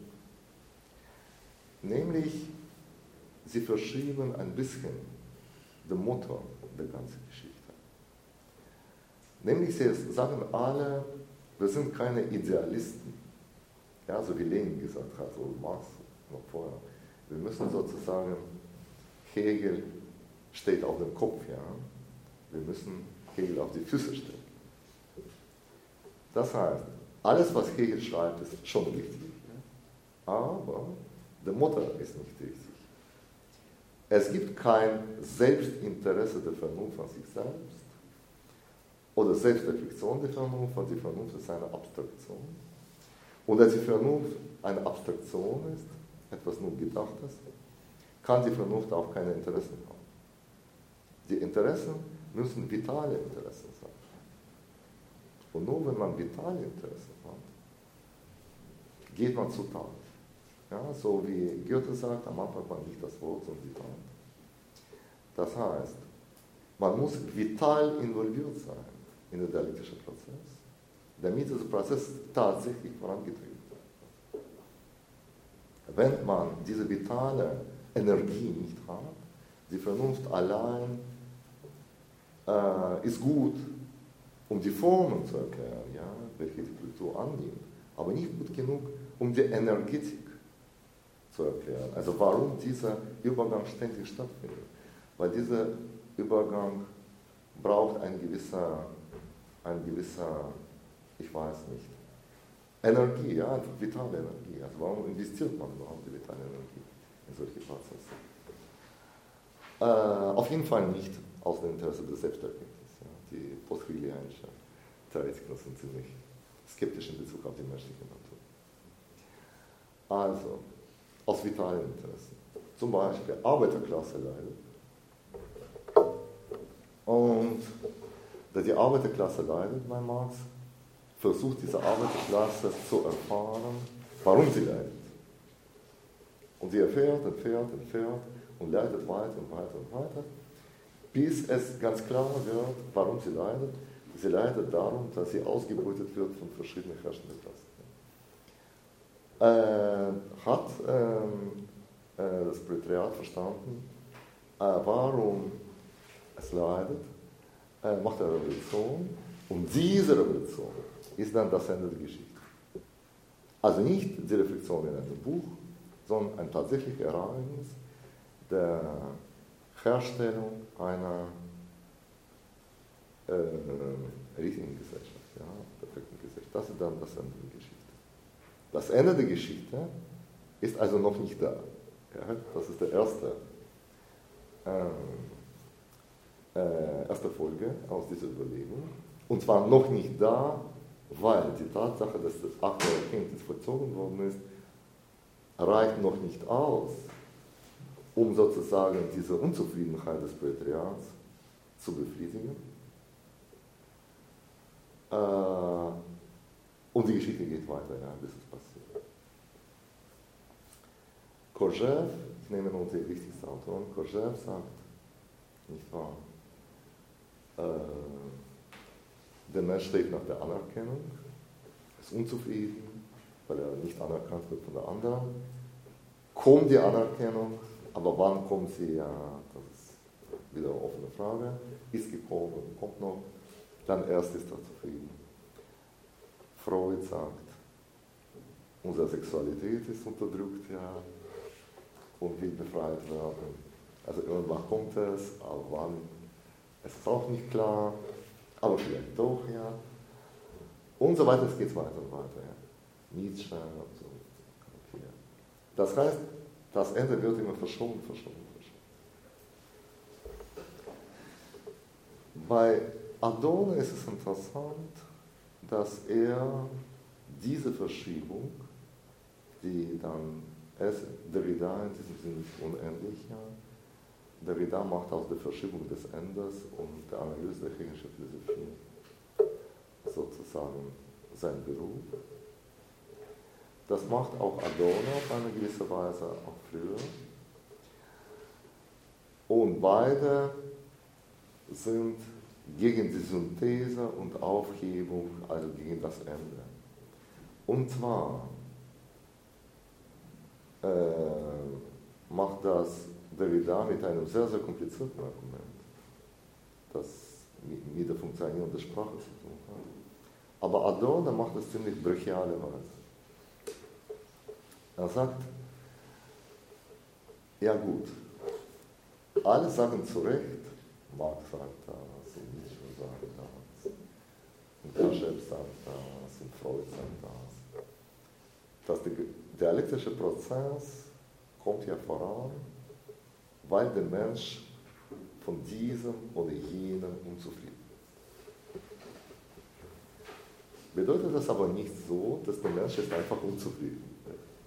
S1: Nämlich, sie verschieben ein bisschen den Motor der ganzen Geschichte. Nämlich, sie sagen alle, wir sind keine Idealisten, ja, so wie Lenin gesagt hat, oder Marx noch vorher. Wir müssen sozusagen, Hegel steht auf dem Kopf, ja. Wir müssen Hegel auf die Füße stellen. Das heißt, alles, was Hegel schreibt, ist schon richtig, ja? Aber der Motor ist nicht richtig. Es gibt kein Selbstinteresse der Vernunft an sich selbst oder Selbstreflexion der Vernunft, weil die Vernunft ist eine Abstraktion. Und als die Vernunft eine Abstraktion ist, etwas nur Gedachtes, kann die Vernunft auch keine Interessen haben. Die Interessen müssen vitale Interessen sein. Und nur wenn man vitale Interessen hat, geht man zur Tat. Ja, so wie Goethe sagt, am Anfang war nicht das Wort, sondern die Tat. Das heißt, man muss vital involviert sein in den dialektischen Prozess, damit dieser Prozess tatsächlich vorangetrieben wird. Wenn man diese vitale Energie nicht hat, die Vernunft allein äh, ist gut, um die Formen zu erklären, ja, welche die Kultur annimmt, aber nicht gut genug, um die Energetik zu erklären. Also warum dieser Übergang ständig stattfindet. Weil dieser Übergang braucht ein gewisser, ein gewisser, ich weiß nicht, Energie, ja, einfach vitale Energie. Also warum investiert man überhaupt die vitale Energie in solche Prozesse? Äh, auf jeden Fall nicht aus dem Interesse des Selbsterkenntnisses. Ja. Die posthegelianische Theoretiker sind ziemlich skeptisch in Bezug auf die menschliche Natur. Also, aus vitalen Interessen. Zum Beispiel Arbeiterklasse leidet. Und da die Arbeiterklasse leidet bei Marx, versucht diese Arbeiterklasse zu erfahren, warum sie leidet. Und sie erfährt, erfährt, erfährt und leidet weiter und weiter und weiter, bis es ganz klar wird, warum sie leidet. Sie leidet darum, dass sie ausgebeutet wird von verschiedenen herrschenden Klassen. Äh, hat ähm, äh, das Proletariat verstanden, äh, warum es leidet, äh, macht eine Revolution und diese Revolution ist dann das Ende der Geschichte. Also nicht die Reflexion in einem Buch, sondern ein tatsächliches Ereignis der Herstellung einer äh, richtigen Gesellschaft, ja, perfekten Gesellschaft. Das ist dann das Ende der Geschichte. Das Ende der Geschichte ist also noch nicht da. Ja, das ist die erste, äh, äh, erste Folge aus dieser Überlegung. Und zwar noch nicht da, weil die Tatsache, dass das Akt der Erkenntnis vollzogen worden ist, reicht noch nicht aus, um sozusagen diese Unzufriedenheit des Proletariats zu befriedigen. Äh, und die Geschichte geht weiter, ja, bis es passiert. Kojève, ich nehme nun die wichtigste Autorin, Kojève sagt, nicht wahr, äh, der Mensch strebt nach der Anerkennung, ist unzufrieden, weil er nicht anerkannt wird von der anderen. Kommt die Anerkennung, aber wann kommt sie, ja, das ist wieder eine offene Frage, ist gekommen, kommt noch, dann erst ist er zufrieden. Freud sagt, unsere Sexualität ist unterdrückt, ja, und will befreit werden. Also irgendwann kommt es, aber wann, es ist auch nicht klar, aber vielleicht doch, ja. Und so weiter, es geht weiter und weiter, ja. Nietzsche und so. Okay. Das heißt, das Ende wird immer verschoben, verschoben, verschoben. Bei Adorno ist es interessant, dass er diese Verschiebung, die dann, es, Derrida in diesem Sinne ist unendlich, ja, Derrida macht aus der Verschiebung des Endes und der Analyse der hegelischen Philosophie sozusagen sein Beruf. Das macht auch Adorno auf eine gewisse Weise, auch früher. Und beide sind gegen die Synthese und Aufhebung, also gegen das Ende. Und zwar äh, macht das Derrida mit einem sehr, sehr komplizierten Argument, das mit der Funktionierung der Sprache zu tun hat. Aber Adorno macht das ziemlich brachiale Weise. Er sagt, ja gut, alle sagen zu Recht, Marx sagt das, und Nietzsche sagt das, und Kojève sagt das, und Freud sagt das, dass der dialektische Prozess kommt ja voran, weil der Mensch von diesem oder jenem unzufrieden ist. Bedeutet das aber nicht so, dass der Mensch jetzt einfach unzufrieden ist.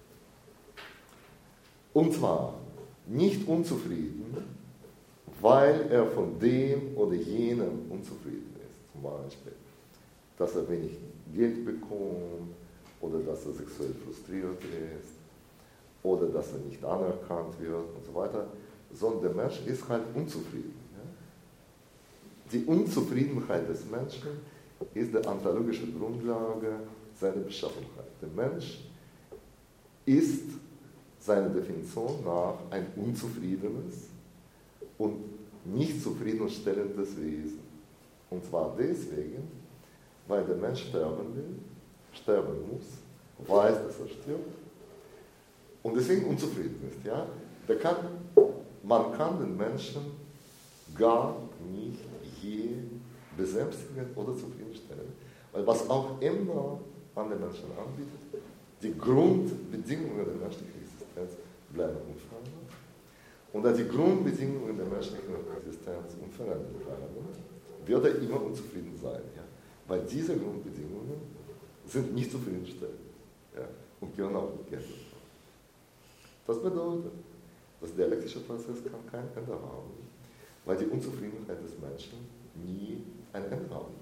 S1: Und zwar nicht unzufrieden, weil er von dem oder jenem unzufrieden ist. Zum Beispiel, dass er wenig Geld bekommt oder dass er sexuell frustriert ist oder dass er nicht anerkannt wird und so weiter, sondern der Mensch ist halt unzufrieden. Ja? Die Unzufriedenheit des Menschen ist die anthropologische Grundlage seiner Beschaffenheit. Der Mensch ist seiner Definition nach ein unzufriedenes und nicht zufriedenstellendes Wesen. Und zwar deswegen, weil der Mensch sterben will, sterben muss, weiß, dass er stirbt und deswegen unzufrieden ist. Ja? Der kann, man kann den Menschen gar nicht je besänftigen oder zufriedenstellen, weil was auch immer man den Menschen anbietet, die Grundbedingungen der menschlichen Existenz bleiben unverändert. Und da die Grundbedingungen der menschlichen Existenz unverändert bleiben, wird er immer unzufrieden sein. Ja? Weil diese Grundbedingungen sind nicht zufriedenstellend, ja? Und können auch nicht geändert werden. Das bedeutet, das dialektische Prozess kann kein Ende haben, weil die Unzufriedenheit des Menschen nie ein Ende haben.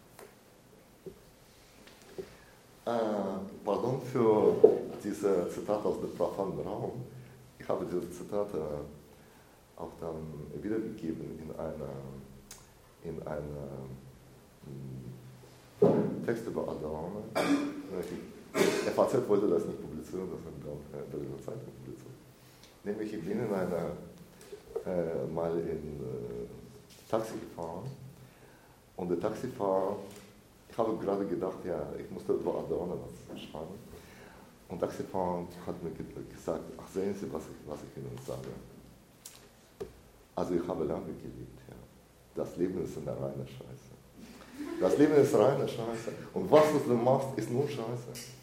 S1: Äh, pardon für diese Zitate aus dem profanen Raum. Ich habe diese Zitate auch dann wiedergegeben in einer, in einer m, Text über Adorno. F A Z wollte das nicht publizieren, das haben wir auch in der Zeitung publiziert. Nämlich, ich bin in einer, äh, mal in äh, Taxi gefahren und der Taxifahrer, ich habe gerade gedacht, ja, ich musste über Adorno was schreiben. Und der Taxifahrer hat mir gesagt, ach sehen Sie, was ich, was ich Ihnen sage. Also ich habe lange gelebt, ja. Das Leben ist eine reine Scheiße. Das Leben ist reine Scheiße. Und was du machst, ist nur Scheiße.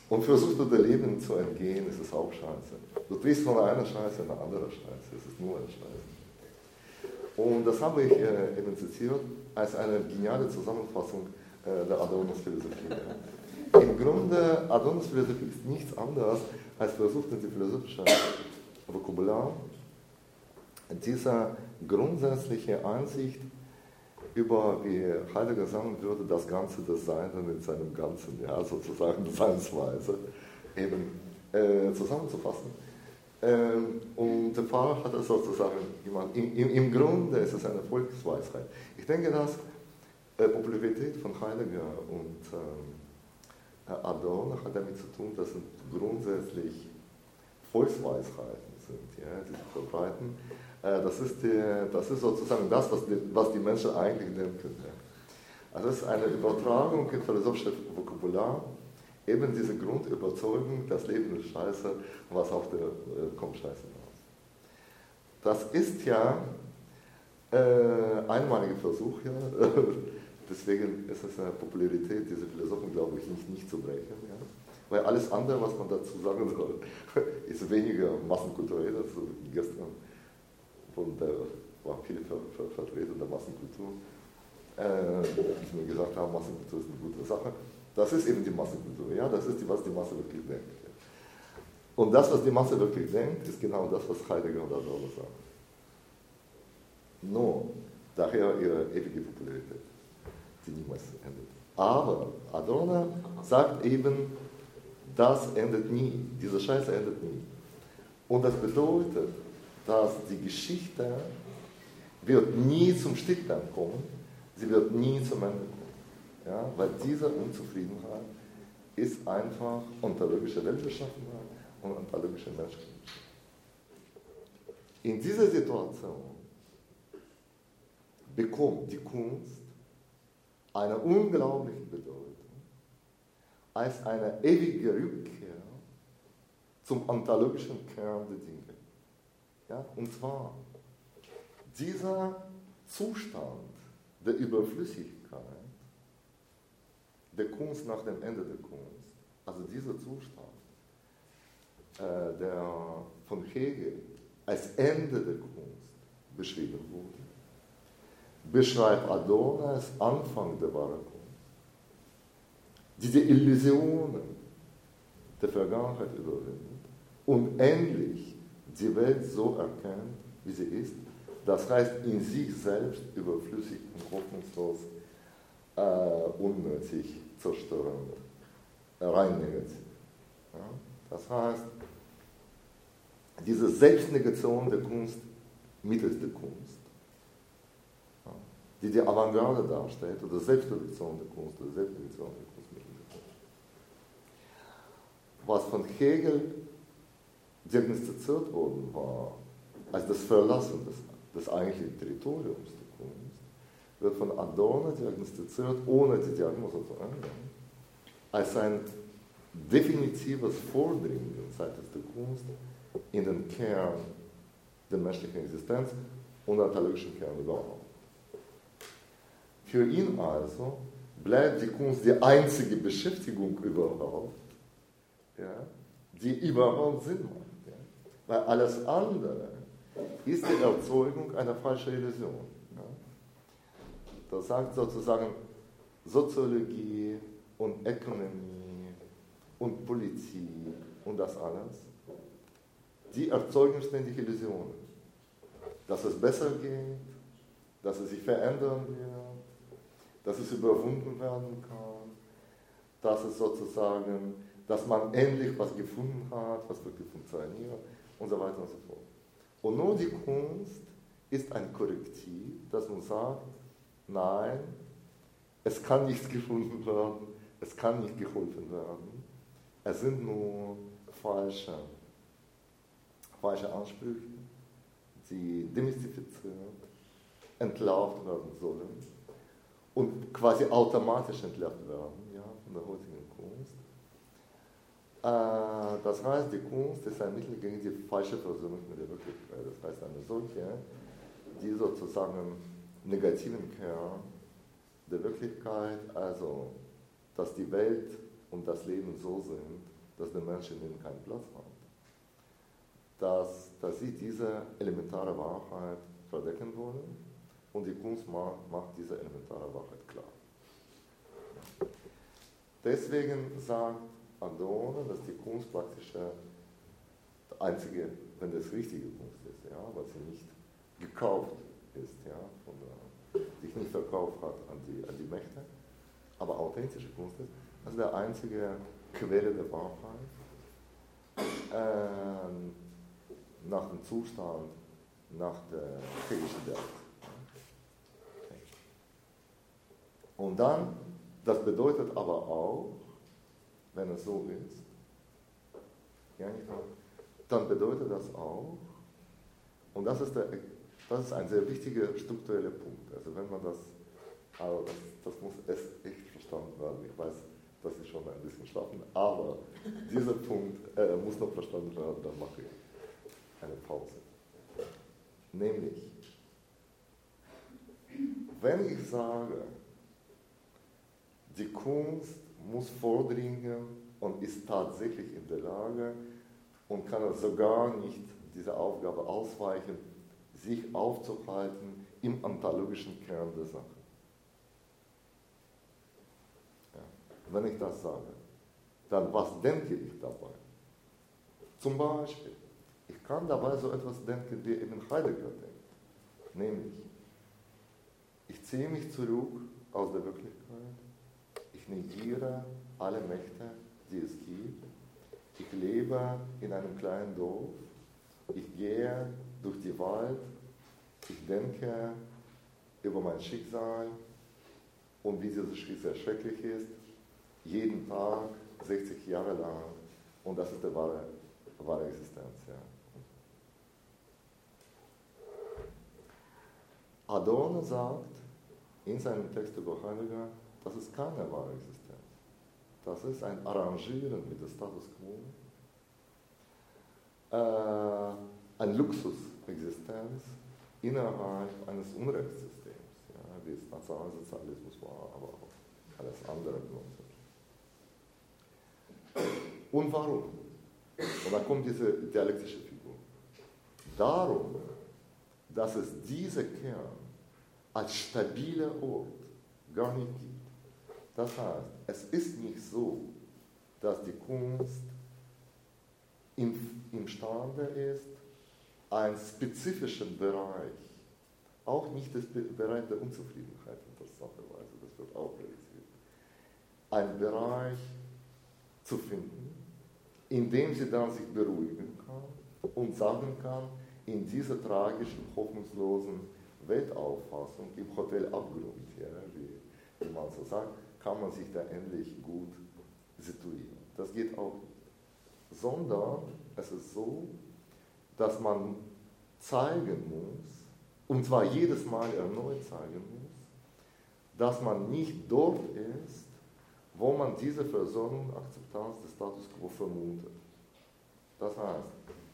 S1: und versuchst du dem Leben zu entgehen, ist es auch scheiße. Du drehst von einer Scheiße in eine andere Scheiße, es ist nur eine Scheiße. Und das habe ich äh, eben zitiert als eine geniale Zusammenfassung äh, der Adorno-Philosophie. Ja. Im Grunde, Adornos Philosophie ist nichts anderes als versucht in die philosophische Vokabular diese grundsätzliche Ansicht über, wie Heidegger sagen würde, das Ganze des Seinen in seinem Ganzen, ja, sozusagen die Seinsweise, eben äh, zusammenzufassen. Ähm, und der Pfarrer hat es sozusagen gemacht. Im, im, Im Grunde ist es eine Volksweisheit. Ich denke, dass äh, Popularität von Heidegger und ähm, Adorno hat damit zu tun, dass es grundsätzlich Volksweisheiten sind, ja, die sich verbreiten. Äh, das, ist die, das ist sozusagen das, was die, was die Menschen eigentlich denken. Ja. Also es ist eine Übertragung in philosophisches Vokabular, eben diese Grundüberzeugung, das Leben ist scheiße, was auf der äh, kommt scheiße raus. Das ist ja äh, einmaliger Versuch, ja. Deswegen ist es eine Popularität, diese Philosophen, glaube ich, nicht, nicht zu brechen. Ja. Weil alles andere, was man dazu sagen soll, ist weniger massenkulturell. Also gestern von der, waren viele Ver, Ver, Vertreter der Massenkultur, äh, die mir gesagt haben, Massenkultur ist eine gute Sache. Das ist eben die Massenkultur, ja, das ist die, was die Masse wirklich denkt. Ja. Und das, was die Masse wirklich denkt, ist genau das, was Heidegger und Adorno sagen. Nur, daher ihre ewige Popularität, die niemals endet. Aber Adorno sagt eben, das endet nie, diese Scheiße endet nie. Und das bedeutet, dass die Geschichte wird nie zum Stillstand kommen, sie wird nie zum Ende kommen. Ja, weil diese Unzufriedenheit ist einfach ontologische Weltbeschaffenheit und ontologische Menschlichkeit. In dieser Situation bekommt die Kunst eine unglaubliche Bedeutung als eine ewige Rückkehr zum ontologischen Kern der Dinge. Ja, und zwar dieser Zustand der Überflüssigkeit der Kunst nach dem Ende der Kunst, also dieser Zustand, äh, der von Hegel als Ende der Kunst beschrieben wurde, beschreibt Adorno als Anfang der wahren Kunst. Diese Illusionen der Vergangenheit überwindet und endlich die Welt so erkennt, wie sie ist, das heißt in sich selbst überflüssig und hoffnungslos, äh, unnötig, zerstörend, rein negativ. Ja? Das heißt, diese Selbstnegation der Kunst mittels der Kunst, ja, die die Avantgarde darstellt, oder Selbstreduktion der Kunst, oder Selbstnegation der Kunst mittels der Kunst. Was von Hegel diagnostiziert worden war, als das Verlassen des, des eigentlichen Territoriums der Kunst, wird von Adorno diagnostiziert, ohne die Diagnose zu ändern, als ein definitives Vordringen seitens der Kunst in den Kern der menschlichen Existenz und der ontologischen Kern überhaupt. Für ihn also bleibt die Kunst die einzige Beschäftigung überhaupt, ja, die überhaupt Sinn macht. Ja. Weil alles andere ist die Erzeugung einer falschen Illusion. Ja. Das sagt sozusagen Soziologie und Ökonomie und Politik und das alles, die erzeugen ständig Illusionen. Dass es besser geht, dass es sich verändern wird, dass es überwunden werden kann, dass es sozusagen, dass man endlich was gefunden hat, was wirklich funktioniert und so weiter und so fort. Und nur die Kunst ist ein Korrektiv, dass man sagt, nein, es kann nichts gefunden werden, es kann nicht geholfen werden, es sind nur falsche, falsche Ansprüche, die demystifiziert, entlarvt werden sollen und quasi automatisch entlarvt werden, ja, von der heutigen Kunst. Äh, das heißt, die Kunst ist ein Mittel gegen die falsche Versöhnung mit der Wirklichkeit. Das heißt, eine solche, die sozusagen negativen Kern der Wirklichkeit, also dass die Welt und das Leben so sind, dass die Menschen in ihm keinen Platz haben. Dass, dass sie diese elementare Wahrheit verdecken wollen und die Kunst macht, macht diese elementare Wahrheit klar. Deswegen sagt Adorno, dass die Kunst praktisch die einzige, wenn das richtige Kunst ist, ja, weil sie nicht gekauft ist, ja, von der, sich nicht verkauft hat an die, an die Mächte, aber authentische Kunst ist, das ist die einzige Quelle der Wahrheit, äh, nach dem Zustand, nach der hegischen Welt. Und dann, das bedeutet aber auch, wenn es so ist, ja, nicht wahr? Dann bedeutet das auch, und das ist, der, das ist ein sehr wichtiger struktureller Punkt, also wenn man das, also das, das muss es echt verstanden werden, ich weiß, das ist schon ein bisschen schlafen, aber dieser Punkt äh, muss noch verstanden werden, dann mache ich eine Pause. Nämlich, wenn ich sage, die Kunst muss vordringen und ist tatsächlich in der Lage und kann sogar nicht dieser Aufgabe ausweichen, sich aufzuhalten im ontologischen Kern der Sache. Ja. Wenn ich das sage, dann was denke ich dabei? Zum Beispiel, ich kann dabei so etwas denken, wie eben Heidegger denkt. Nämlich, ich ziehe mich zurück aus der Wirklichkeit, ich negiere alle Mächte, die es gibt. Ich lebe in einem kleinen Dorf. Ich gehe durch die Wald. Ich denke über mein Schicksal und wie dieses Schicksal schrecklich ist. Jeden Tag, sechzig Jahre lang. Und das ist die wahre, wahre Existenz. Ja. Adorno sagt in seinem Text über Heidegger, das ist keine wahre Existenz. Das ist ein Arrangieren mit dem Status quo, äh, eine Luxusexistenz innerhalb eines Unrechtssystems, ja, wie es Nationalsozialismus war, aber auch alles andere grundsätzlich. Und warum? Und da kommt diese dialektische Figur. Darum, dass es diesen Kern als stabiler Ort gar nicht gibt. Das heißt, es ist nicht so, dass die Kunst im, imstande ist, einen spezifischen Bereich, auch nicht das Bereich der Unzufriedenheit interessanterweise, das wird auch realisiert, einen Bereich zu finden, in dem sie dann sich beruhigen kann und sagen kann, in dieser tragischen, hoffnungslosen Weltauffassung, im Hotel Abgrund, ja, wie, wie man so sagt, kann man sich da endlich gut situieren. Das geht auch nicht. Sondern es ist so, dass man zeigen muss, und zwar jedes Mal erneut zeigen muss, dass man nicht dort ist, wo man diese Versöhnung, Akzeptanz des Status quo vermutet. Das heißt,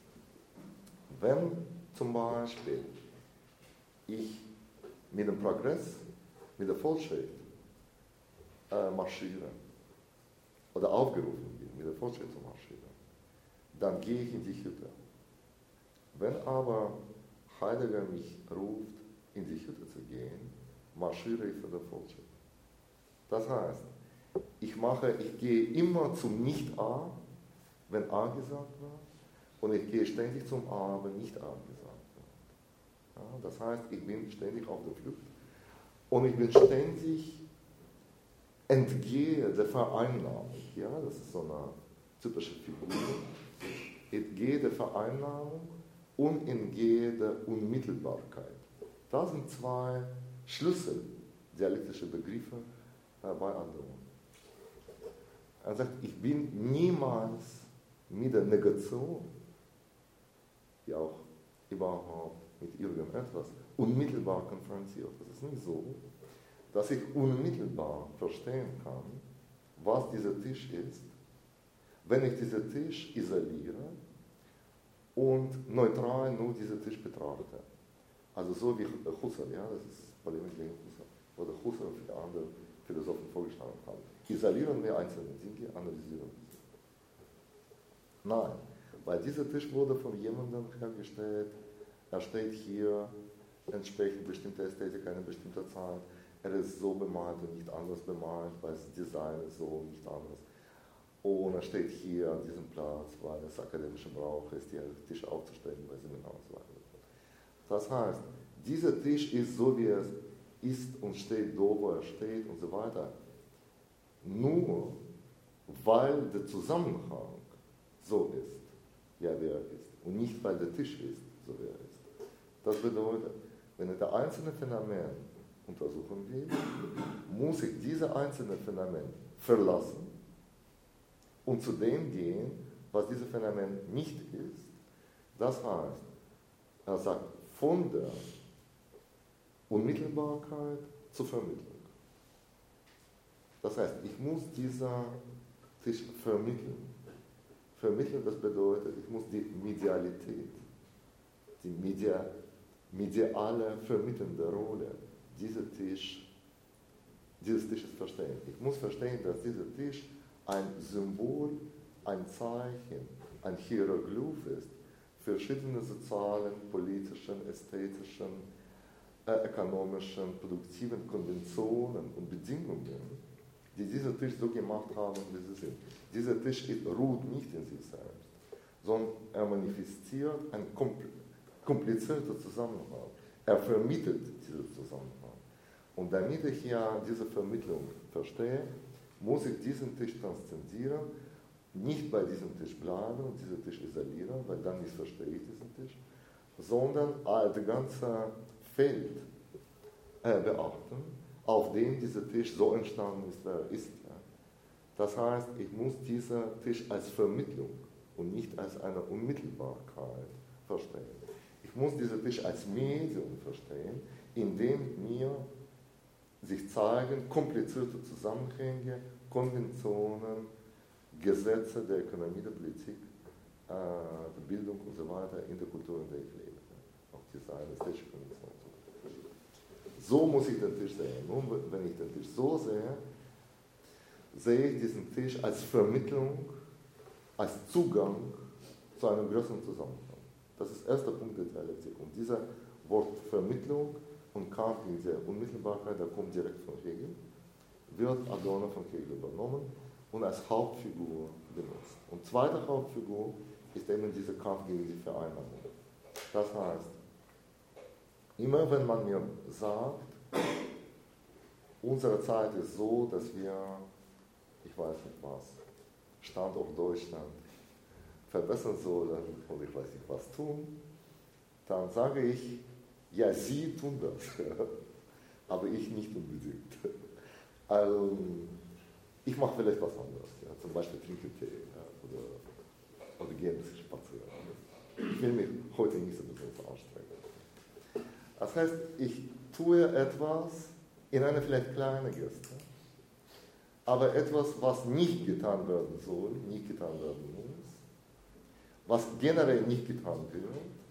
S1: wenn zum Beispiel ich mit dem Progress, mit der Fortschritt äh, marschiere oder aufgerufen bin, mit der Fortschritt zu marschieren, dann gehe ich in die Hütte. Wenn aber Heidegger mich ruft, in die Hütte zu gehen, marschiere ich für den Fortschritt. Das heißt, ich mache, ich gehe immer zum Nicht-A, wenn A gesagt wird, und ich gehe ständig zum A, wenn nicht A gesagt wird. Ja, das heißt, ich bin ständig auf der Flucht und ich bin ständig entgehe der Vereinnahmung. Ja, das ist so eine typische Figur. Ich gehe der Vereinnahmung und entgehe der Unmittelbarkeit. Das sind zwei schlüsseldialektische Begriffe äh, bei Adorno. Er sagt, ich bin niemals mit der Negation, die auch überhaupt mit irgendetwas unmittelbar konfrontiert. Es ist nicht so, dass ich unmittelbar verstehen kann, was dieser Tisch ist, wenn ich diesen Tisch isoliere und neutral nur diesen Tisch betrachte. Also so wie Husserl, ja, das ist Polemik gegen Husserl, oder Husserl und viele andere Philosophen vorgeschlagen haben. Isolieren wir einzelne Dinge, analysieren sie. Nein, weil dieser Tisch wurde von jemandem hergestellt, er steht hier, entsprechend bestimmter Ästhetik einer bestimmten Zeit, er ist so bemalt und nicht anders bemalt, weil das Design ist so und nicht anders. Und er steht hier an diesem Platz, weil es akademischer Brauch ist, hier einen Tisch aufzustellen bei Seminaren und so weiter. Das heißt, dieser Tisch ist so, wie er ist und steht da, wo er steht und so weiter, nur weil der Zusammenhang so ist, ja, wie er ist, und nicht weil der Tisch ist, so wie er ist. Das bedeutet, wenn ich das einzelne Phänomen untersuchen will, muss ich dieses einzelne Phänomen verlassen und zu dem gehen, was dieses Phänomen nicht ist. Das heißt, er sagt, von der Unmittelbarkeit zur Vermittlung. Das heißt, ich muss dieser Tisch vermitteln. Vermitteln, das bedeutet, ich muss die Medialität, die Media, mediale vermittelnde Rolle dieser Tisch, dieses Tisches verstehen. Ich muss verstehen, dass dieser Tisch ein Symbol, ein Zeichen, ein Hieroglyph ist für verschiedene sozialen, politischen, ästhetischen, äh, ökonomischen, produktiven Konventionen und Bedingungen, die diesen Tisch so gemacht haben, wie sie sind. Dieser Tisch ruht nicht in sich selbst, sondern er manifestiert einen komplizierten Zusammenhang. Er vermittelt diesen Zusammenhang. Und damit ich ja diese Vermittlung verstehe, muss ich diesen Tisch transzendieren, nicht bei diesem Tisch bleiben und diesen Tisch isolieren, weil dann nicht verstehe ich diesen Tisch, sondern das ganze Feld äh, beachten, auf dem dieser Tisch so entstanden ist, wer er ist. Ja. Das heißt, ich muss diesen Tisch als Vermittlung und nicht als eine Unmittelbarkeit verstehen. Ich muss diesen Tisch als Medium verstehen, in dem mir sich zeigen komplizierte Zusammenhänge, Konventionen, Gesetze der Ökonomie, der Politik, äh, der Bildung und so weiter in der Kultur, in der ich lebe. Ja. Auch diese eine ästhetische Konvention. So muss ich den Tisch sehen. Nun, wenn ich den Tisch so sehe, sehe ich diesen Tisch als Vermittlung, als Zugang zu einem größeren Zusammenhang. Das ist der erste Punkt der Dialektik. Und dieser Wort Vermittlung und Kampf gegen die Unmittelbarkeit, der kommt direkt von Hegel, wird Adorno von Hegel übernommen und als Hauptfigur benutzt. Und zweite Hauptfigur ist eben dieser Kampf gegen die Vereinnahmung. Das heißt, immer wenn man mir sagt, unsere Zeit ist so, dass wir, ich weiß nicht was, Standort Deutschland verbessern sollen und ich weiß nicht was tun, dann sage ich, ja, Sie tun das, aber ich nicht unbedingt. Also, ich mache vielleicht was anderes, ja, zum Beispiel trinke Tee ja, oder, oder gehe ein bisschen spazieren. Ich will mich heute nicht so besonders anstrengen. Das heißt, ich tue etwas in einer vielleicht kleinen Geste, aber etwas, was nicht getan werden soll, nicht getan werden muss, was generell nicht getan wird,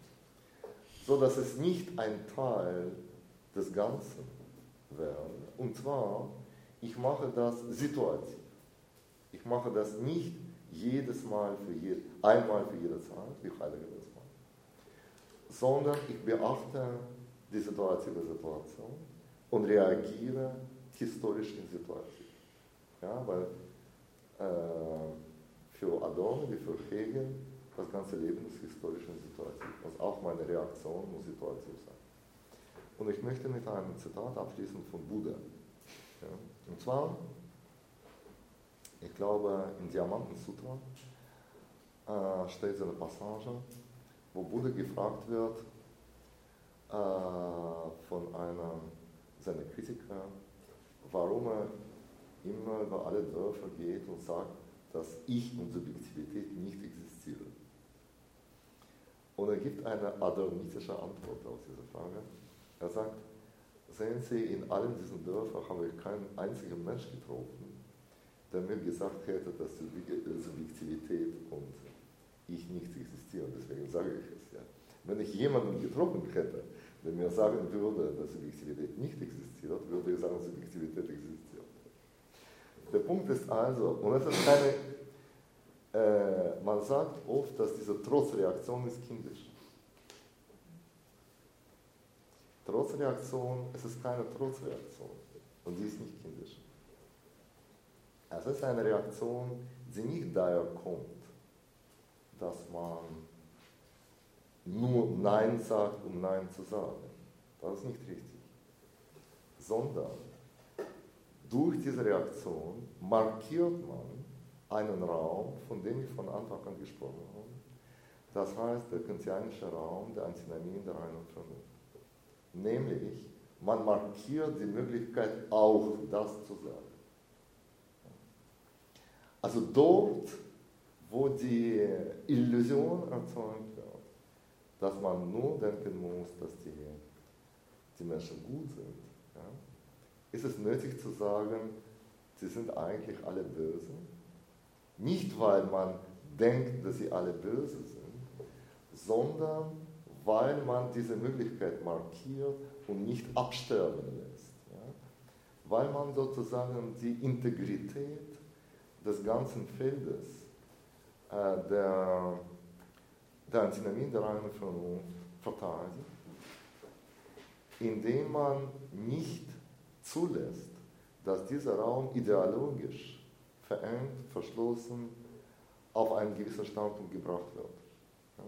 S1: so dass es nicht ein Teil des Ganzen wäre. Und zwar, ich mache das situativ. Ich mache das nicht jedes Mal für je, einmal für jede Zeit, wie Heidegger das macht, sondern ich beachte die situative Situation und reagiere historisch in Situation. Ja, weil äh, für Adorno wie für Hegel das ganze Leben ist historisch und situativ. Also auch meine Reaktion muss situativ sein. Und ich möchte mit einem Zitat abschließen von Buddha. Ja, und zwar, ich glaube, im Diamanten Sutra äh, steht so eine Passage, wo Buddha gefragt wird, von einem seiner Kritiker, warum er immer über alle Dörfer geht und sagt, dass Ich und Subjektivität nicht existieren. Und er gibt eine adornistische Antwort auf diese Frage. Er sagt, sehen Sie, in allen diesen Dörfern habe ich keinen einzigen Mensch getroffen, der mir gesagt hätte, dass Subjektivität und Ich nicht existieren. Deswegen sage ich es ja. Wenn ich jemanden getroffen hätte, der mir sagen würde, dass Subjektivität nicht existiert, würde ich sagen, Subjektivität existiert. Der Punkt ist also, und es ist keine, äh, man man sagt oft, dass diese Trotzreaktion ist kindisch. Trotzreaktion, es ist keine Trotzreaktion und sie ist nicht kindisch. Es ist eine Reaktion, die nicht daher kommt, dass man nur Nein sagt, um Nein zu sagen. Das ist nicht richtig. Sondern durch diese Reaktion markiert man einen Raum, von dem ich von Anfang an gesprochen habe. Das heißt, der kantianische Raum der Antinomie der reinen Vernunft. Nämlich, man markiert die Möglichkeit, auch das zu sagen. Also dort, wo die Illusion erzeugt wird, dass man nur denken muss, dass die, die Menschen gut sind, ja, ist es nötig zu sagen, sie sind eigentlich alle böse. Nicht, weil man denkt, dass sie alle böse sind, sondern weil man diese Möglichkeit markiert und nicht absterben lässt. Ja? Weil man sozusagen die Integrität des ganzen Feldes äh, der, der Antinomie der reinen Vernunft verteidigt, indem man nicht zulässt, dass dieser Raum ideologisch verengt, verschlossen, auf einen gewissen Standpunkt gebracht wird. Ja?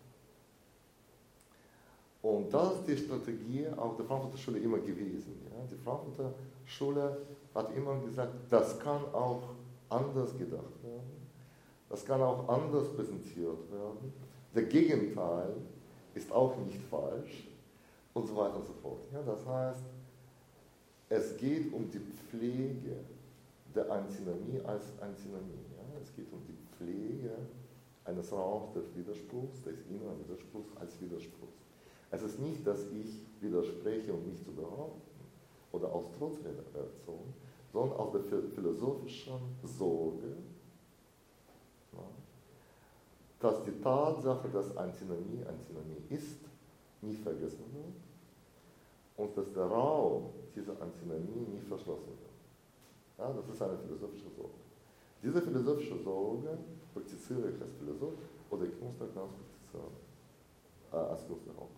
S1: Und das ist die Strategie auch der Frankfurter Schule immer gewesen. Ja? Die Frankfurter Schule hat immer gesagt, das kann auch anders gedacht werden, das kann auch anders präsentiert werden, der Gegenteil ist auch nicht falsch und so weiter und so fort. Ja? Das heißt, es geht um die Pflege der Antinomie als Antinomie. Ja? Es geht um die Pflege eines Raums des Widerspruchs, des inneren Widerspruchs als Widerspruch. Es ist nicht, dass ich widerspreche, um mich zu behaupten oder aus Trotzreaktion, sondern aus der philosophischen Sorge, ja, dass die Tatsache, dass Antinomie Antinomie ist, nie vergessen wird und dass der Raum dieser Antinomie nie verschlossen wird. Ja, das ist eine philosophische Sorge. Diese philosophische Sorge praktiziere ich als Philosoph oder ich muss da ganz praktizieren, äh, als Künstler auch.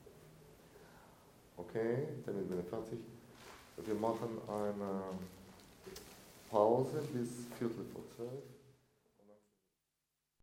S1: Okay, damit bin ich fertig. Wir machen eine Pause bis Viertel vor zwölf.